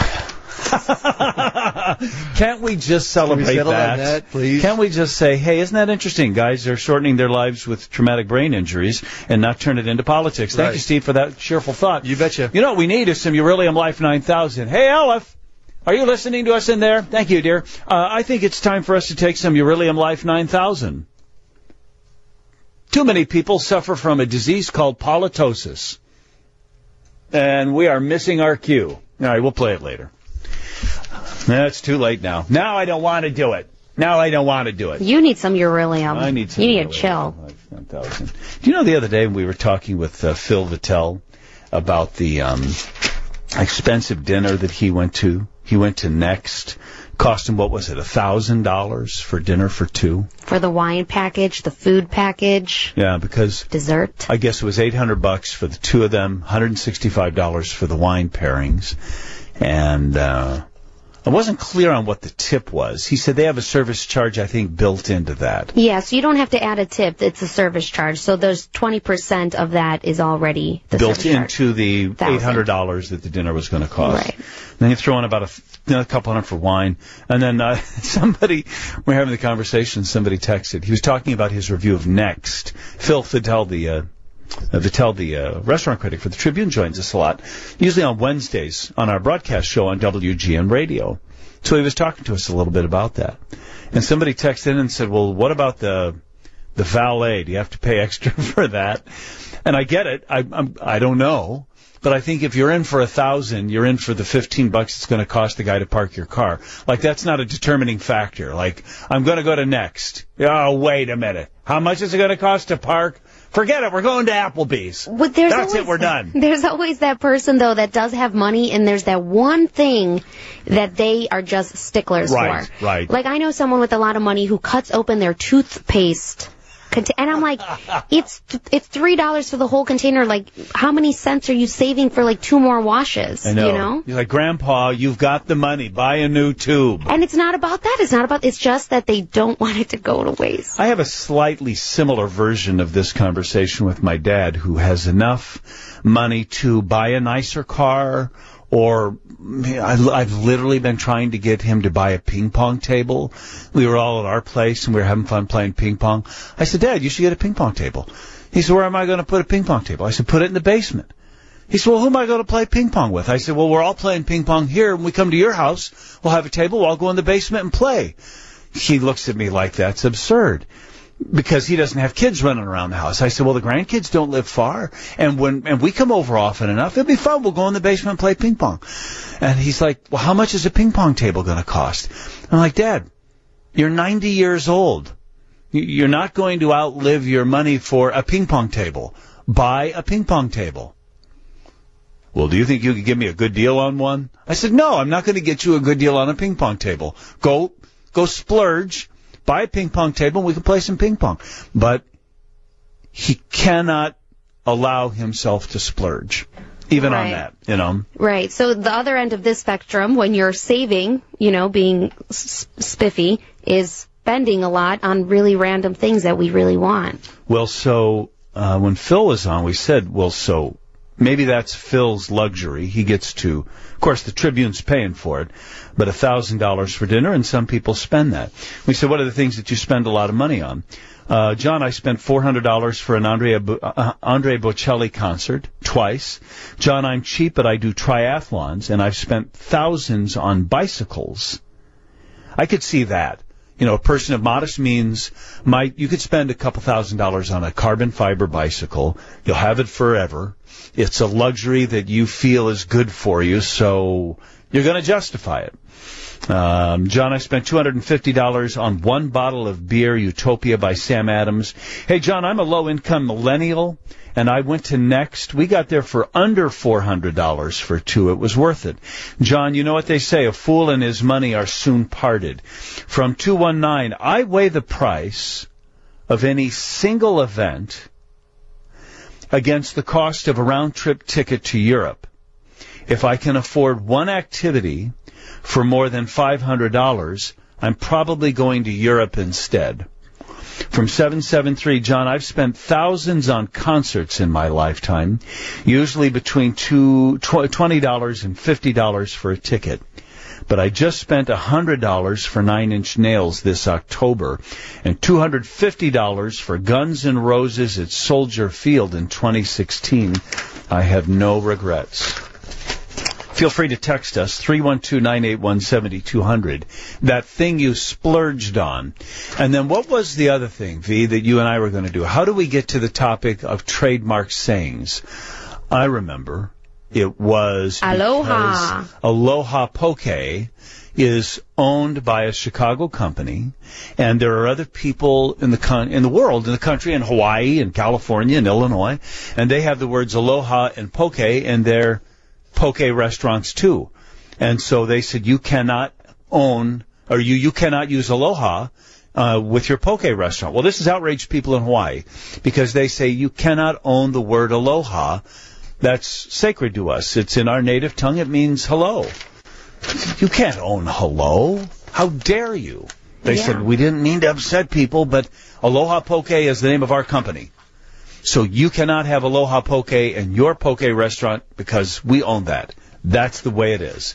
can't we just celebrate Can we settle that? on that, please? Can't we just say, hey, isn't that interesting? Guys are shortening their lives with traumatic brain injuries and not turn it into politics. Thank right. you, Steve, for that cheerful thought. You betcha. You know what we need is some Urilium Life nine thousand. Hey, Elif, are you listening to us in there? Thank you, dear. Uh, I think it's time for us to take some Urilium Life nine thousand. Too many people suffer from a disease called polytosis. And we are missing our cue. All right, we'll play it later. That's too late now. Now I don't want to do it. Now I don't want to do it. You need some Urilium. I need some You need Urilium. to chill. Do you know the other day we were talking with uh, Phil Vitale about the um, expensive dinner that he went to? He went to Next. Cost him, what was it, one thousand dollars for dinner for two? For the wine package, the food package. Yeah, because... Dessert. I guess it was eight hundred bucks for the two of them, one hundred sixty-five dollars for the wine pairings. And uh, I wasn't clear on what the tip was. He said they have a service charge, I think, built into that. Yeah, so you don't have to add a tip. It's a service charge. So there's twenty percent of that is already the built service charge. into the Thousand. eight hundred dollars that the dinner was going to cost. Right. Then you throw in about a, you know, a couple hundred for wine. And then uh, somebody, we're having the conversation, somebody texted. He was talking about his review of Next. Phil Vitale, the, uh, uh, Vitale, the uh, restaurant critic for the Tribune, joins us a lot, usually on Wednesdays on our broadcast show on W G N Radio. So he was talking to us a little bit about that. And somebody texted in and said, well, what about the the valet? Do you have to pay extra for that? And I get it. I I'm, I don't know. But I think if you're in for a thousand, you're in for the fifteen bucks it's going to cost the guy to park your car. Like, that's not a determining factor. Like, I'm going to go to Next. Oh, wait a minute. How much is it going to cost to park? Forget it. We're going to Applebee's. But there's That's always, it. We're done. There's always that person, though, that does have money, and there's that one thing that they are just sticklers Right, for. right. Like, I know someone with a lot of money who cuts open their toothpaste. Cont- And I'm like, it's it's three dollars for the whole container. Like, how many cents are you saving for, like, two more washes? I know. You know? You're like, Grandpa, you've got the money. Buy a new tube. And it's not about that. It's not about, it's just that they don't want it to go to waste. I have a slightly similar version of this conversation with my dad, who has enough money to buy a nicer car, or I've literally been trying to get him to buy a ping pong table. We were all at our place, and we were having fun playing ping pong. I said, Dad, you should get a ping pong table. He said, where am I going to put a ping pong table? I said, put it in the basement. He said, well, who am I going to play ping pong with? I said, well, we're all playing ping pong here. When we come to your house, we'll have a table. We'll all go in the basement and play. He looks at me like that's absurd, because he doesn't have kids running around the house. I said, well, the grandkids don't live far, and when and we come over often enough, it'll be fun. We'll go in the basement and play ping pong. And he's like, well, how much is a ping pong table going to cost? I'm like, Dad, you're ninety years old. You're not going to outlive your money for a ping pong table. Buy a ping pong table. Well, do you think you could give me a good deal on one? I said, no, I'm not going to get you a good deal on a ping pong table. Go, go splurge. Buy a ping pong table, and we can play some ping pong. But he cannot allow himself to splurge, even Right. on that, you know. Right. So the other end of this spectrum, when you're saving, you know, being s- spiffy, is spending a lot on really random things that we really want. Well, so uh, when Phil was on, we said, well, so maybe that's Phil's luxury. He gets to, of course, the Tribune's paying for it, but one thousand dollars for dinner, and some people spend that. We said, what are the things that you spend a lot of money on? Uh, John, I spent four hundred dollars for an Andrea, uh, Andre Bocelli concert twice. John, I'm cheap, but I do triathlons, and I've spent thousands on bicycles. I could see that. You know, a person of modest means might, you could spend a couple thousand dollars on a carbon fiber bicycle. You'll have it forever. It's a luxury that you feel is good for you, so you're going to justify it. Um, John, I spent two hundred fifty dollars on one bottle of beer, Utopia by Sam Adams. Hey, John, I'm a low-income millennial, and I went to Next. We got there for under four hundred dollars for two. It was worth it. John, you know what they say, a fool and his money are soon parted. From two one nine, I weigh the price of any single event against the cost of a round-trip ticket to Europe. If I can afford one activity for more than five hundred dollars, I'm probably going to Europe instead. From seven seven three, John, I've spent thousands on concerts in my lifetime, usually between two, twenty dollars and fifty dollars for a ticket. But I just spent one hundred dollars for Nine Inch Nails this October and two hundred fifty dollars for Guns N' Roses at Soldier Field in twenty sixteen. I have no regrets. Feel free to text us, three one two, nine eight one, seven two zero zero, that thing you splurged on. And then what was the other thing, V, that you and I were going to do? How do we get to the topic of trademark sayings? I remember it was Aloha. Aloha Poke is owned by a Chicago company, and there are other people in the con- in the world, in the country, in Hawaii and California and Illinois, and they have the words Aloha and Poke in their poke restaurants too. And so they said you cannot own, or you, you cannot use Aloha uh, with your poke restaurant. Well, this has outraged people in Hawaii because they say you cannot own the word Aloha. That's sacred to us. It's in our native tongue. It means hello. You can't own hello. How dare you? They Yeah. said we didn't mean to upset people, but Aloha Poke is the name of our company. So you cannot have Aloha Poke in your poke restaurant because we own that. That's the way it is.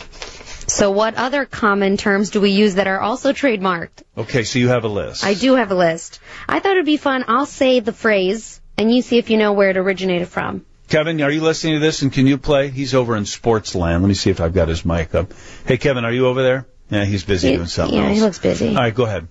So what other common terms do we use that are also trademarked? Okay, so you have a list. I do have a list. I thought it'd be fun. I'll say the phrase, and you see if you know where it originated from. Kevin, are you listening to this, and can you play? He's over in sports land. Let me see if I've got his mic up. Hey, Kevin, are you over there? Yeah, he's busy He- doing something yeah, else. he looks busy. All right, go ahead.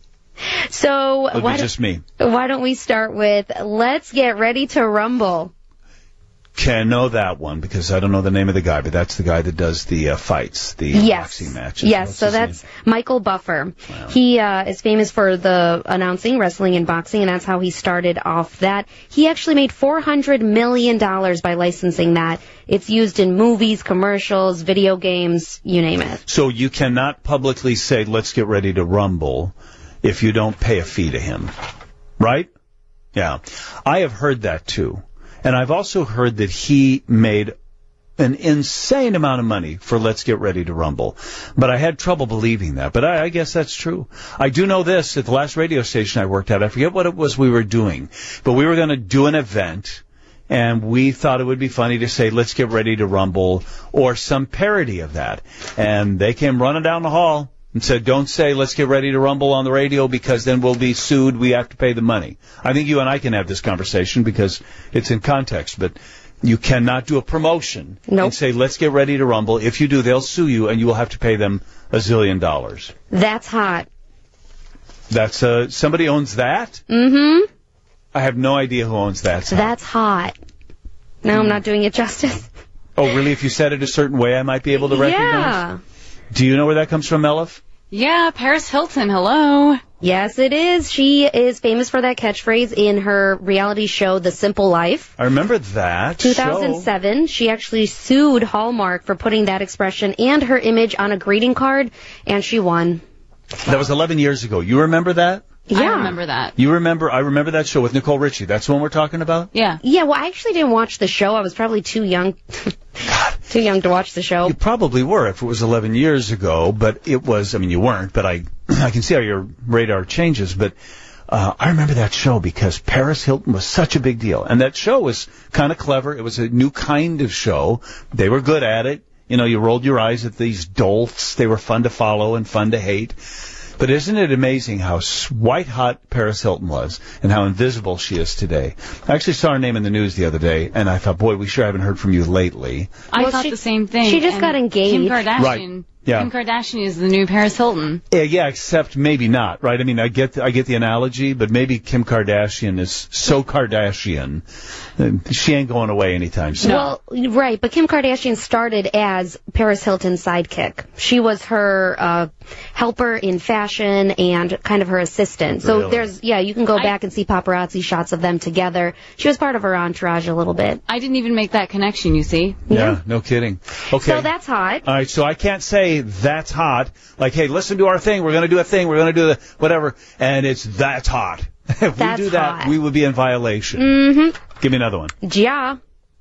So It'll why be don't- just me. Why don't we start with, let's get ready to rumble. Okay, I know that one because I don't know the name of the guy, but that's the guy that does the uh, fights, the yes. boxing matches. Yes, What's so his that's name? Michael Buffer. Wow. He uh, is famous for the announcing wrestling and boxing, and that's how he started off that. He actually made four hundred million dollars by licensing that. It's used in movies, commercials, video games, you name it. So you cannot publicly say, let's get ready to rumble, if you don't pay a fee to him, right? Yeah. I have heard that, too. And I've also heard that he made an insane amount of money for Let's Get Ready to Rumble. But I had trouble believing that. But I, I guess that's true. I do know this. At the last radio station I worked at, I forget what it was we were doing, but we were going to do an event, and we thought it would be funny to say, let's get ready to rumble, or some parody of that. And they came running down the hall and said, don't say, let's get ready to rumble on the radio, because then we'll be sued. We have to pay the money. I think you and I can have this conversation because it's in context, but you cannot do a promotion nope. and say, let's get ready to rumble. If you do, they'll sue you, and you will have to pay them a zillion dollars. That's hot. That's, uh, somebody owns that? Mm-hmm. I have no idea who owns that. So that's hot. No, mm. I'm not doing it justice. Oh, really? If you said it a certain way, I might be able to recognize? Yeah. Do you know where that comes from, Elif? Yeah, Paris Hilton, hello. Yes, it is. She is famous for that catchphrase in her reality show, The Simple Life. I remember that two thousand seven, show. She actually sued Hallmark for putting that expression and her image on a greeting card, and she won. That was eleven years ago. You remember that? Yeah. I remember that. You remember, I remember that show with Nicole Richie. That's the one we're talking about? Yeah. Yeah, well, I actually didn't watch the show. I was probably too young. Too young to watch the show. You probably were if it was eleven years ago, but it was, I mean, you weren't, but I I can see how your radar changes, but uh, I remember that show because Paris Hilton was such a big deal, and that show was kind of clever. It was a new kind of show. They were good at it. You know, you rolled your eyes at these dolts. They were fun to follow and fun to hate. But isn't it amazing how white-hot Paris Hilton was and how invisible she is today? I actually saw her name in the news the other day, and I thought, boy, we sure haven't heard from you lately. I well, thought she, the same thing. She just and got engaged. Kim Kardashian. Right. Yeah. Kim Kardashian is the new Paris Hilton. Yeah, yeah, except maybe not, right? I mean, I get the, I get the analogy, but maybe Kim Kardashian is so Kardashian. She ain't going away anytime soon. Well, right, but Kim Kardashian started as Paris Hilton's sidekick. She was her uh, helper in fashion and kind of her assistant. So Really? there's, yeah, you can go I, back and see paparazzi shots of them together. She was part of her entourage a little bit. I didn't even make that connection, you see. Yeah, Yeah. no kidding. Okay. So that's hot. All right, so I can't say that's hot. Like, hey, listen to our thing. We're going to do a thing. We're going to do the whatever. And it's that's hot. If That's we do that, hot. we would be in violation. Mm-hmm. Give me another one. Ja.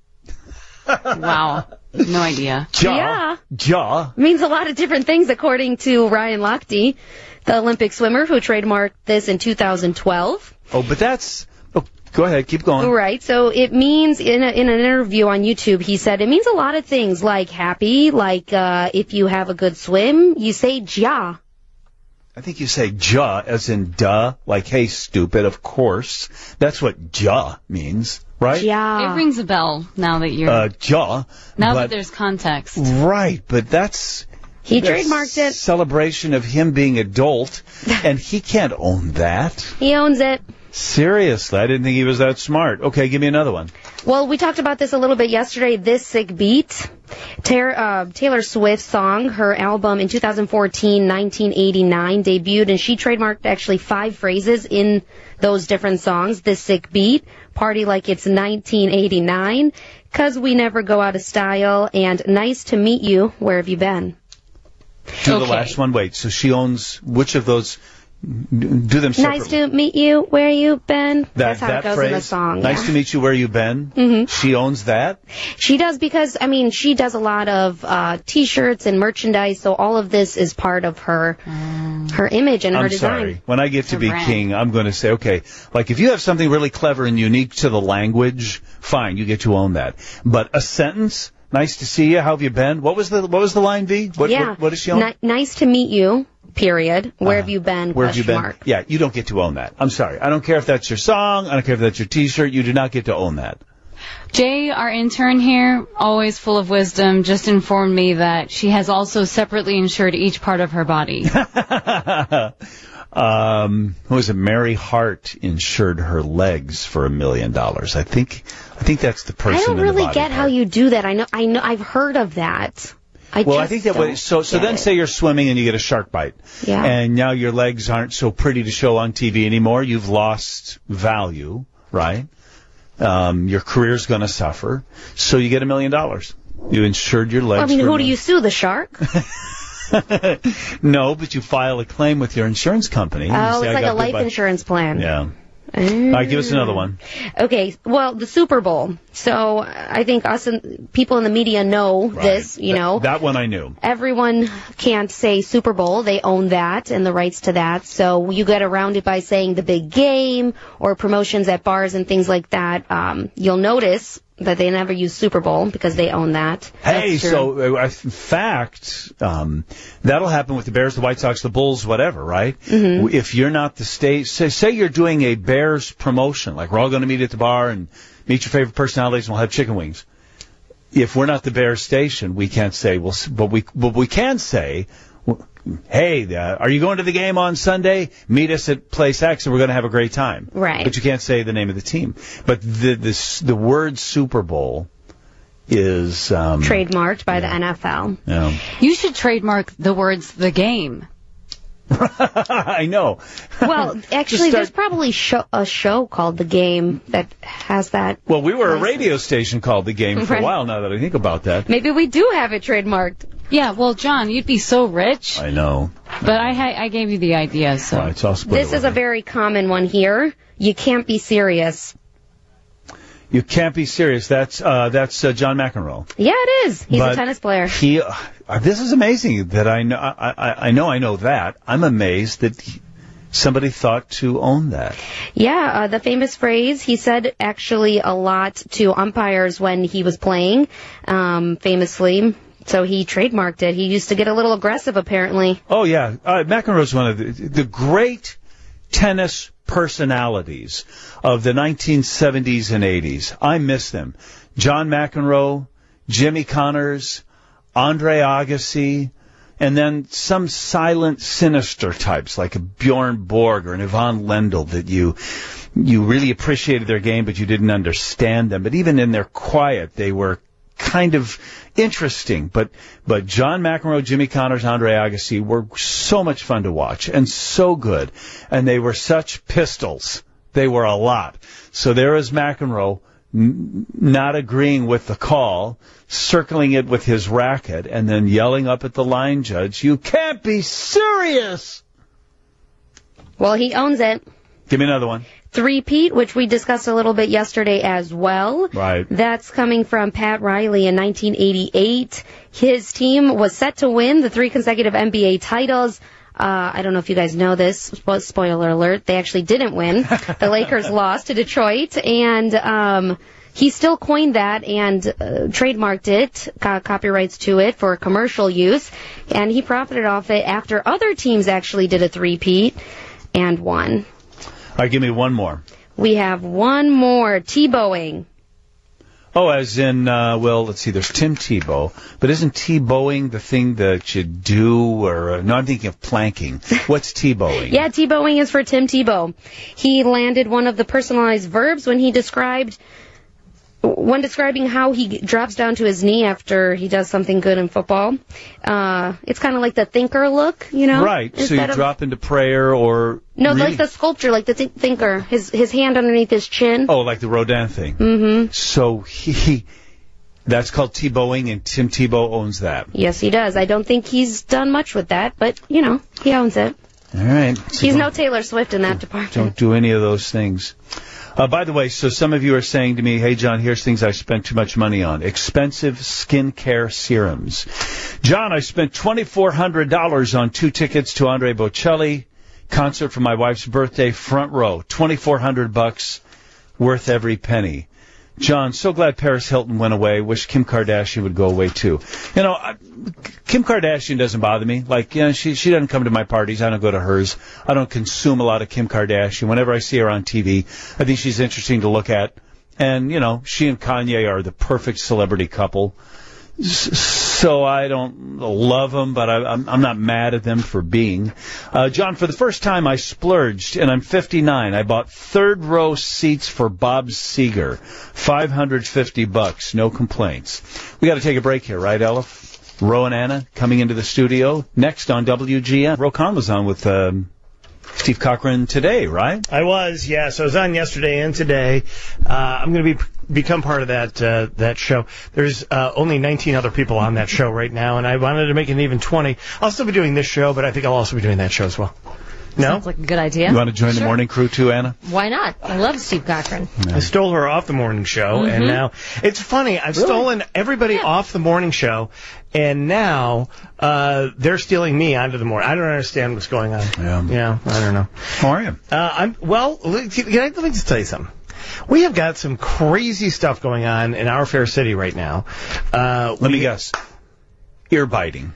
Wow. No idea. Ja. Yeah. Ja. Means a lot of different things according to Ryan Lochte, the Olympic swimmer who trademarked this in two thousand twelve. Oh, but that's... Oh, go ahead. Keep going. Right, so it means, in, a, in an interview on YouTube, he said, it means a lot of things, like happy, like uh, if you have a good swim, you say ja. I think you say ja as in duh, like, hey, stupid, of course. That's what ja means, right? Ja. It rings a bell now that you're... Uh, ja. now but, that there's context. Right, but that's... He that's trademarked it. Celebration of him being adult, and he can't own that. He owns it. Seriously, I didn't think he was that smart. Okay, give me another one. Well, we talked about this a little bit yesterday, This Sick Beat. Taylor, uh, Taylor Swift's song, her album in two thousand fourteen, nineteen eighty-nine, debuted, and she trademarked actually five phrases in those different songs. This Sick Beat, Party Like It's nineteen eighty-nine, 'Cause We Never Go Out of Style, and Nice to Meet You, Where Have You Been? Do Okay. the last one. Wait, so she owns which of those? Do them separately. Nice to meet you, where you been? That, That's how that it goes phrase, in the song. Nice yeah. to meet you, where you been? Mm-hmm. She owns that? She does because, I mean, she does a lot of uh, T-shirts and merchandise, so all of this is part of her Um, her image and her I'm design. sorry. When I get to Her be brand. king, I'm going to say, okay, like if you have something really clever and unique to the language, fine, you get to own that. But a sentence, nice to see you, how have you been? What was the what was the line, V? What, yeah. what, what is she own? Ni- nice to meet you, period. Where Uh, have you been? Where have you question been? mark. Yeah, you don't get to own that. I'm sorry. I don't care if that's your song. I don't care if that's your T-shirt. You do not get to own that. Jay, our intern here, always full of wisdom, just informed me that she has also separately insured each part of her body. Um, who was it? Mary Hart insured her legs for a million dollars. I think, I think that's the person. I don't in really the body get part. how you do that. I know, I know, I've heard of that. I well, just I think that don't way. So, so get then it. say you're swimming and you get a shark bite, Yeah. and now your legs aren't so pretty to show on T V anymore. You've lost value, right? Um, your career's going to suffer, so you get a million dollars. You insured your legs. I mean, for a who do million- you sue? The shark? No, but you file a claim with your insurance company. You Oh, say, it's "I like got a bit life by-" insurance plan. Yeah. Mm. All right, give us another one. Okay, well, the Super Bowl. So I think us and people in the media know this, you Th- know. That one I knew. Everyone can't say Super Bowl. They own that and the rights to that. So you get around it by saying the big game or promotions at bars and things like that. Um, you'll notice that they never use Super Bowl because they own that. Hey, That's true. so uh, in fact, um, that'll happen with the Bears, the White Sox, the Bulls, whatever, right? Mhm. If you're not the state, say, say you're doing a Bears promotion, like we're all going to meet at the bar and meet your favorite personalities and we'll have chicken wings. If we're not the Bears station, we can't say, well, s- but we, but we can say, well, hey, uh, are you going to the game on Sunday? Meet us at place X and we're going to have a great time. Right. But you can't say the name of the team. But the, the, the word Super Bowl is, um, Trademarked by the N F L. yeah. You should trademark the words "the game." I know. Well, actually, start- there's probably show, a show called The Game that has that. Well, we were a radio station called The Game for a Right. while now that I think about that. Maybe we do have it trademarked. Yeah, well, John, you'd be so rich. I know. But I ha- I gave you the idea, so. Right, so I'll split This it is a very common one here. You can't be serious. You can't be serious. That's uh, that's uh, John McEnroe. Yeah, it is. He's But a tennis player. He, uh, this is amazing that I know. I, I, I know. I know that. I'm amazed that he, somebody thought to own that. Yeah, uh, the famous phrase he said actually a lot to umpires when he was playing, um, famously. So he trademarked it. He used to get a little aggressive, apparently. Oh yeah, uh, McEnroe's one of the, the great tennis personalities of the nineteen seventies and eighties. I miss them. John McEnroe, Jimmy Connors, Andre Agassi, and then some silent, sinister types like a Bjorn Borg or an Yvonne Lendl that you you really appreciated their game, but you didn't understand them. But even in their quiet, they were kind of interesting. But but John McEnroe, Jimmy Connors, Andre Agassi were so much fun to watch and so good. And they were such pistols. They were a lot. So there is McEnroe n- not agreeing with the call, circling it with his racket, and then yelling up at the line judge, "You can't be serious!" Well, he owns it. Give me another one. Three-peat, which we discussed a little bit yesterday as well. Right. That's coming from Pat Riley in nineteen eighty-eight. His team was set to win the three consecutive N B A titles. Uh, I don't know if you guys know this. Spo- Spoiler alert. They actually didn't win. The Lakers lost to Detroit, and um, he still coined that and uh, trademarked it, co- copyrights to it for commercial use, and he profited off it after other teams actually did a three-peat and won. All right, give me one more. We have one more, Tebowing. Oh, as in, uh, well, let's see, there's Tim Tebow, but isn't Tebowing the thing that you do, or, uh, no, I'm thinking of planking. What's Tebowing? Yeah, Tebowing is for Tim Tebow. He landed one of the personalized verbs when he described, when describing how he drops down to his knee after he does something good in football. Uh, it's kind of like the thinker look, you know? Right, so you Instead of- drop into prayer or... No, really- like the sculpture, like the th- thinker, his his hand underneath his chin. Oh, like the Rodin thing. Mm-hmm. So he, that's called Tebowing, and Tim Tebow owns that. Yes, he does. I don't think he's done much with that, but, you know, he owns it. All right. So He's don't- no Taylor Swift in that department. Don't do any of those things. Uh, by the way, so some of you are saying to me, hey, John, here's things I spent too much money on. Expensive skincare serums. John, I spent twenty-four hundred dollars on two tickets to Andre Bocelli concert for my wife's birthday, front row. twenty-four hundred bucks, worth every penny. John, so glad Paris Hilton went away. Wish Kim Kardashian would go away, too. You know, I, Kim Kardashian doesn't bother me. Like, you know, she she doesn't come to my parties. I don't go to hers. I don't consume a lot of Kim Kardashian. Whenever I see her on T V, I think she's interesting to look at. And, you know, she and Kanye are the perfect celebrity couple. S- So I don't love them, but I, I'm, I'm not mad at them for being. Uh, John, for the first time I splurged, and I'm fifty-nine. I bought third row seats for Bob Seger. five hundred fifty bucks, no complaints. We got to take a break here, right, Ella? Ro and Anna coming into the studio. Next on W G N. Ro Khan was on with um, Steve Cochran today, right? I was, yeah. So I was on yesterday and today. Uh, I'm going to be become part of that uh, that show. There's uh, only nineteen other people on that show right now, and I wanted to make it even twenty. I'll still be doing this show, but I think I'll also be doing that show as well. No? Sounds like a good idea. You want to join Sure. the morning crew too, Anna? Why not? I love Steve Cochran. I stole her off the morning show, Mhm. and now it's funny. I've Really? stolen everybody off the morning show, and now uh, they're stealing me onto the morning. I don't understand what's going on. Yeah, yeah I don't know. How are you? Uh, I'm well. Let, can I, let me just tell you something. We have got some crazy stuff going on in our fair city right now. Uh, Let me guess. Ear biting.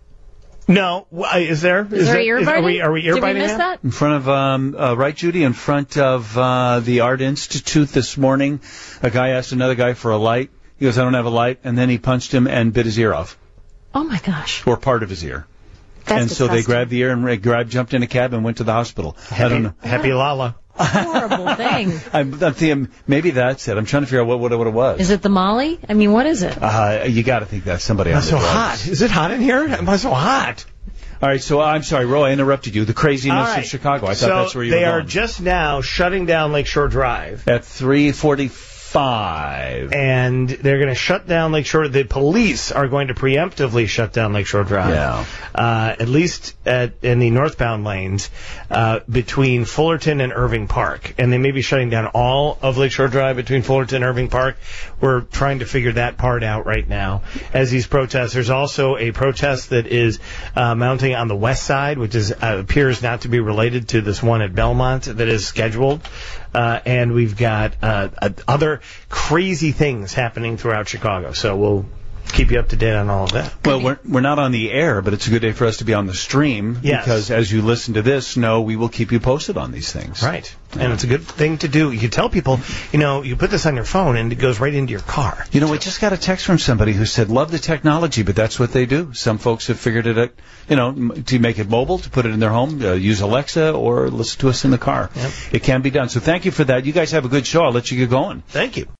No, wh- is there? Is, Is there ear is- Are we, biting? are we ear Did we biting miss now? that? In front of, um, uh, right, Judy? In front of uh, the Art Institute this morning, a guy asked another guy for a light. He goes, I don't have a light. And then he punched him and bit his ear off, Oh, my gosh. or part of his ear. That's and so they disgusting. grabbed the ear and they grabbed, jumped in a cab and went to the hospital. I Happy, don't know. happy Lala. Horrible thing. I'm, I'm thinking maybe that's it. I'm trying to figure out what what, what it was. Is it the Molly? I mean, what is it? Uh, you got to think that's somebody on It's the so drugs. hot. Is it hot in here? Am I so hot? All right, so I'm sorry, Roy, I interrupted you. The craziness All right. of Chicago. I thought so that's where you they were are going. just now shutting down Lakeshore Drive. At three forty-five. And they're going to shut down Lakeshore. The police are going to preemptively shut down Lakeshore Drive. Yeah. Uh, at least at, in the northbound lanes uh, between Fullerton and Irving Park. And they may be shutting down all of Lakeshore Drive between Fullerton and Irving Park. We're trying to figure that part out right now as these protests. There's also a protest that is uh, mounting on the west side, which is uh, appears not to be related to this one at Belmont that is scheduled. Uh, and we've got uh, uh, other crazy things happening throughout Chicago. So we'll keep you up to date on all of that. Well, we're we're not on the air, but it's a good day for us to be on the stream. Yes. Because as you listen to this, no, we will keep you posted on these things. Right. And it's a good thing to do. You can tell people, you know, you put this on your phone and it goes right into your car. You know, we just got a text from somebody who said, love the technology, but that's what they do. Some folks have figured it out, you know, m- to make it mobile, to put it in their home, uh, use Alexa, or listen to us in the car. Yep. It can be done. So thank you for that. You guys have a good show. I'll let you get going. Thank you.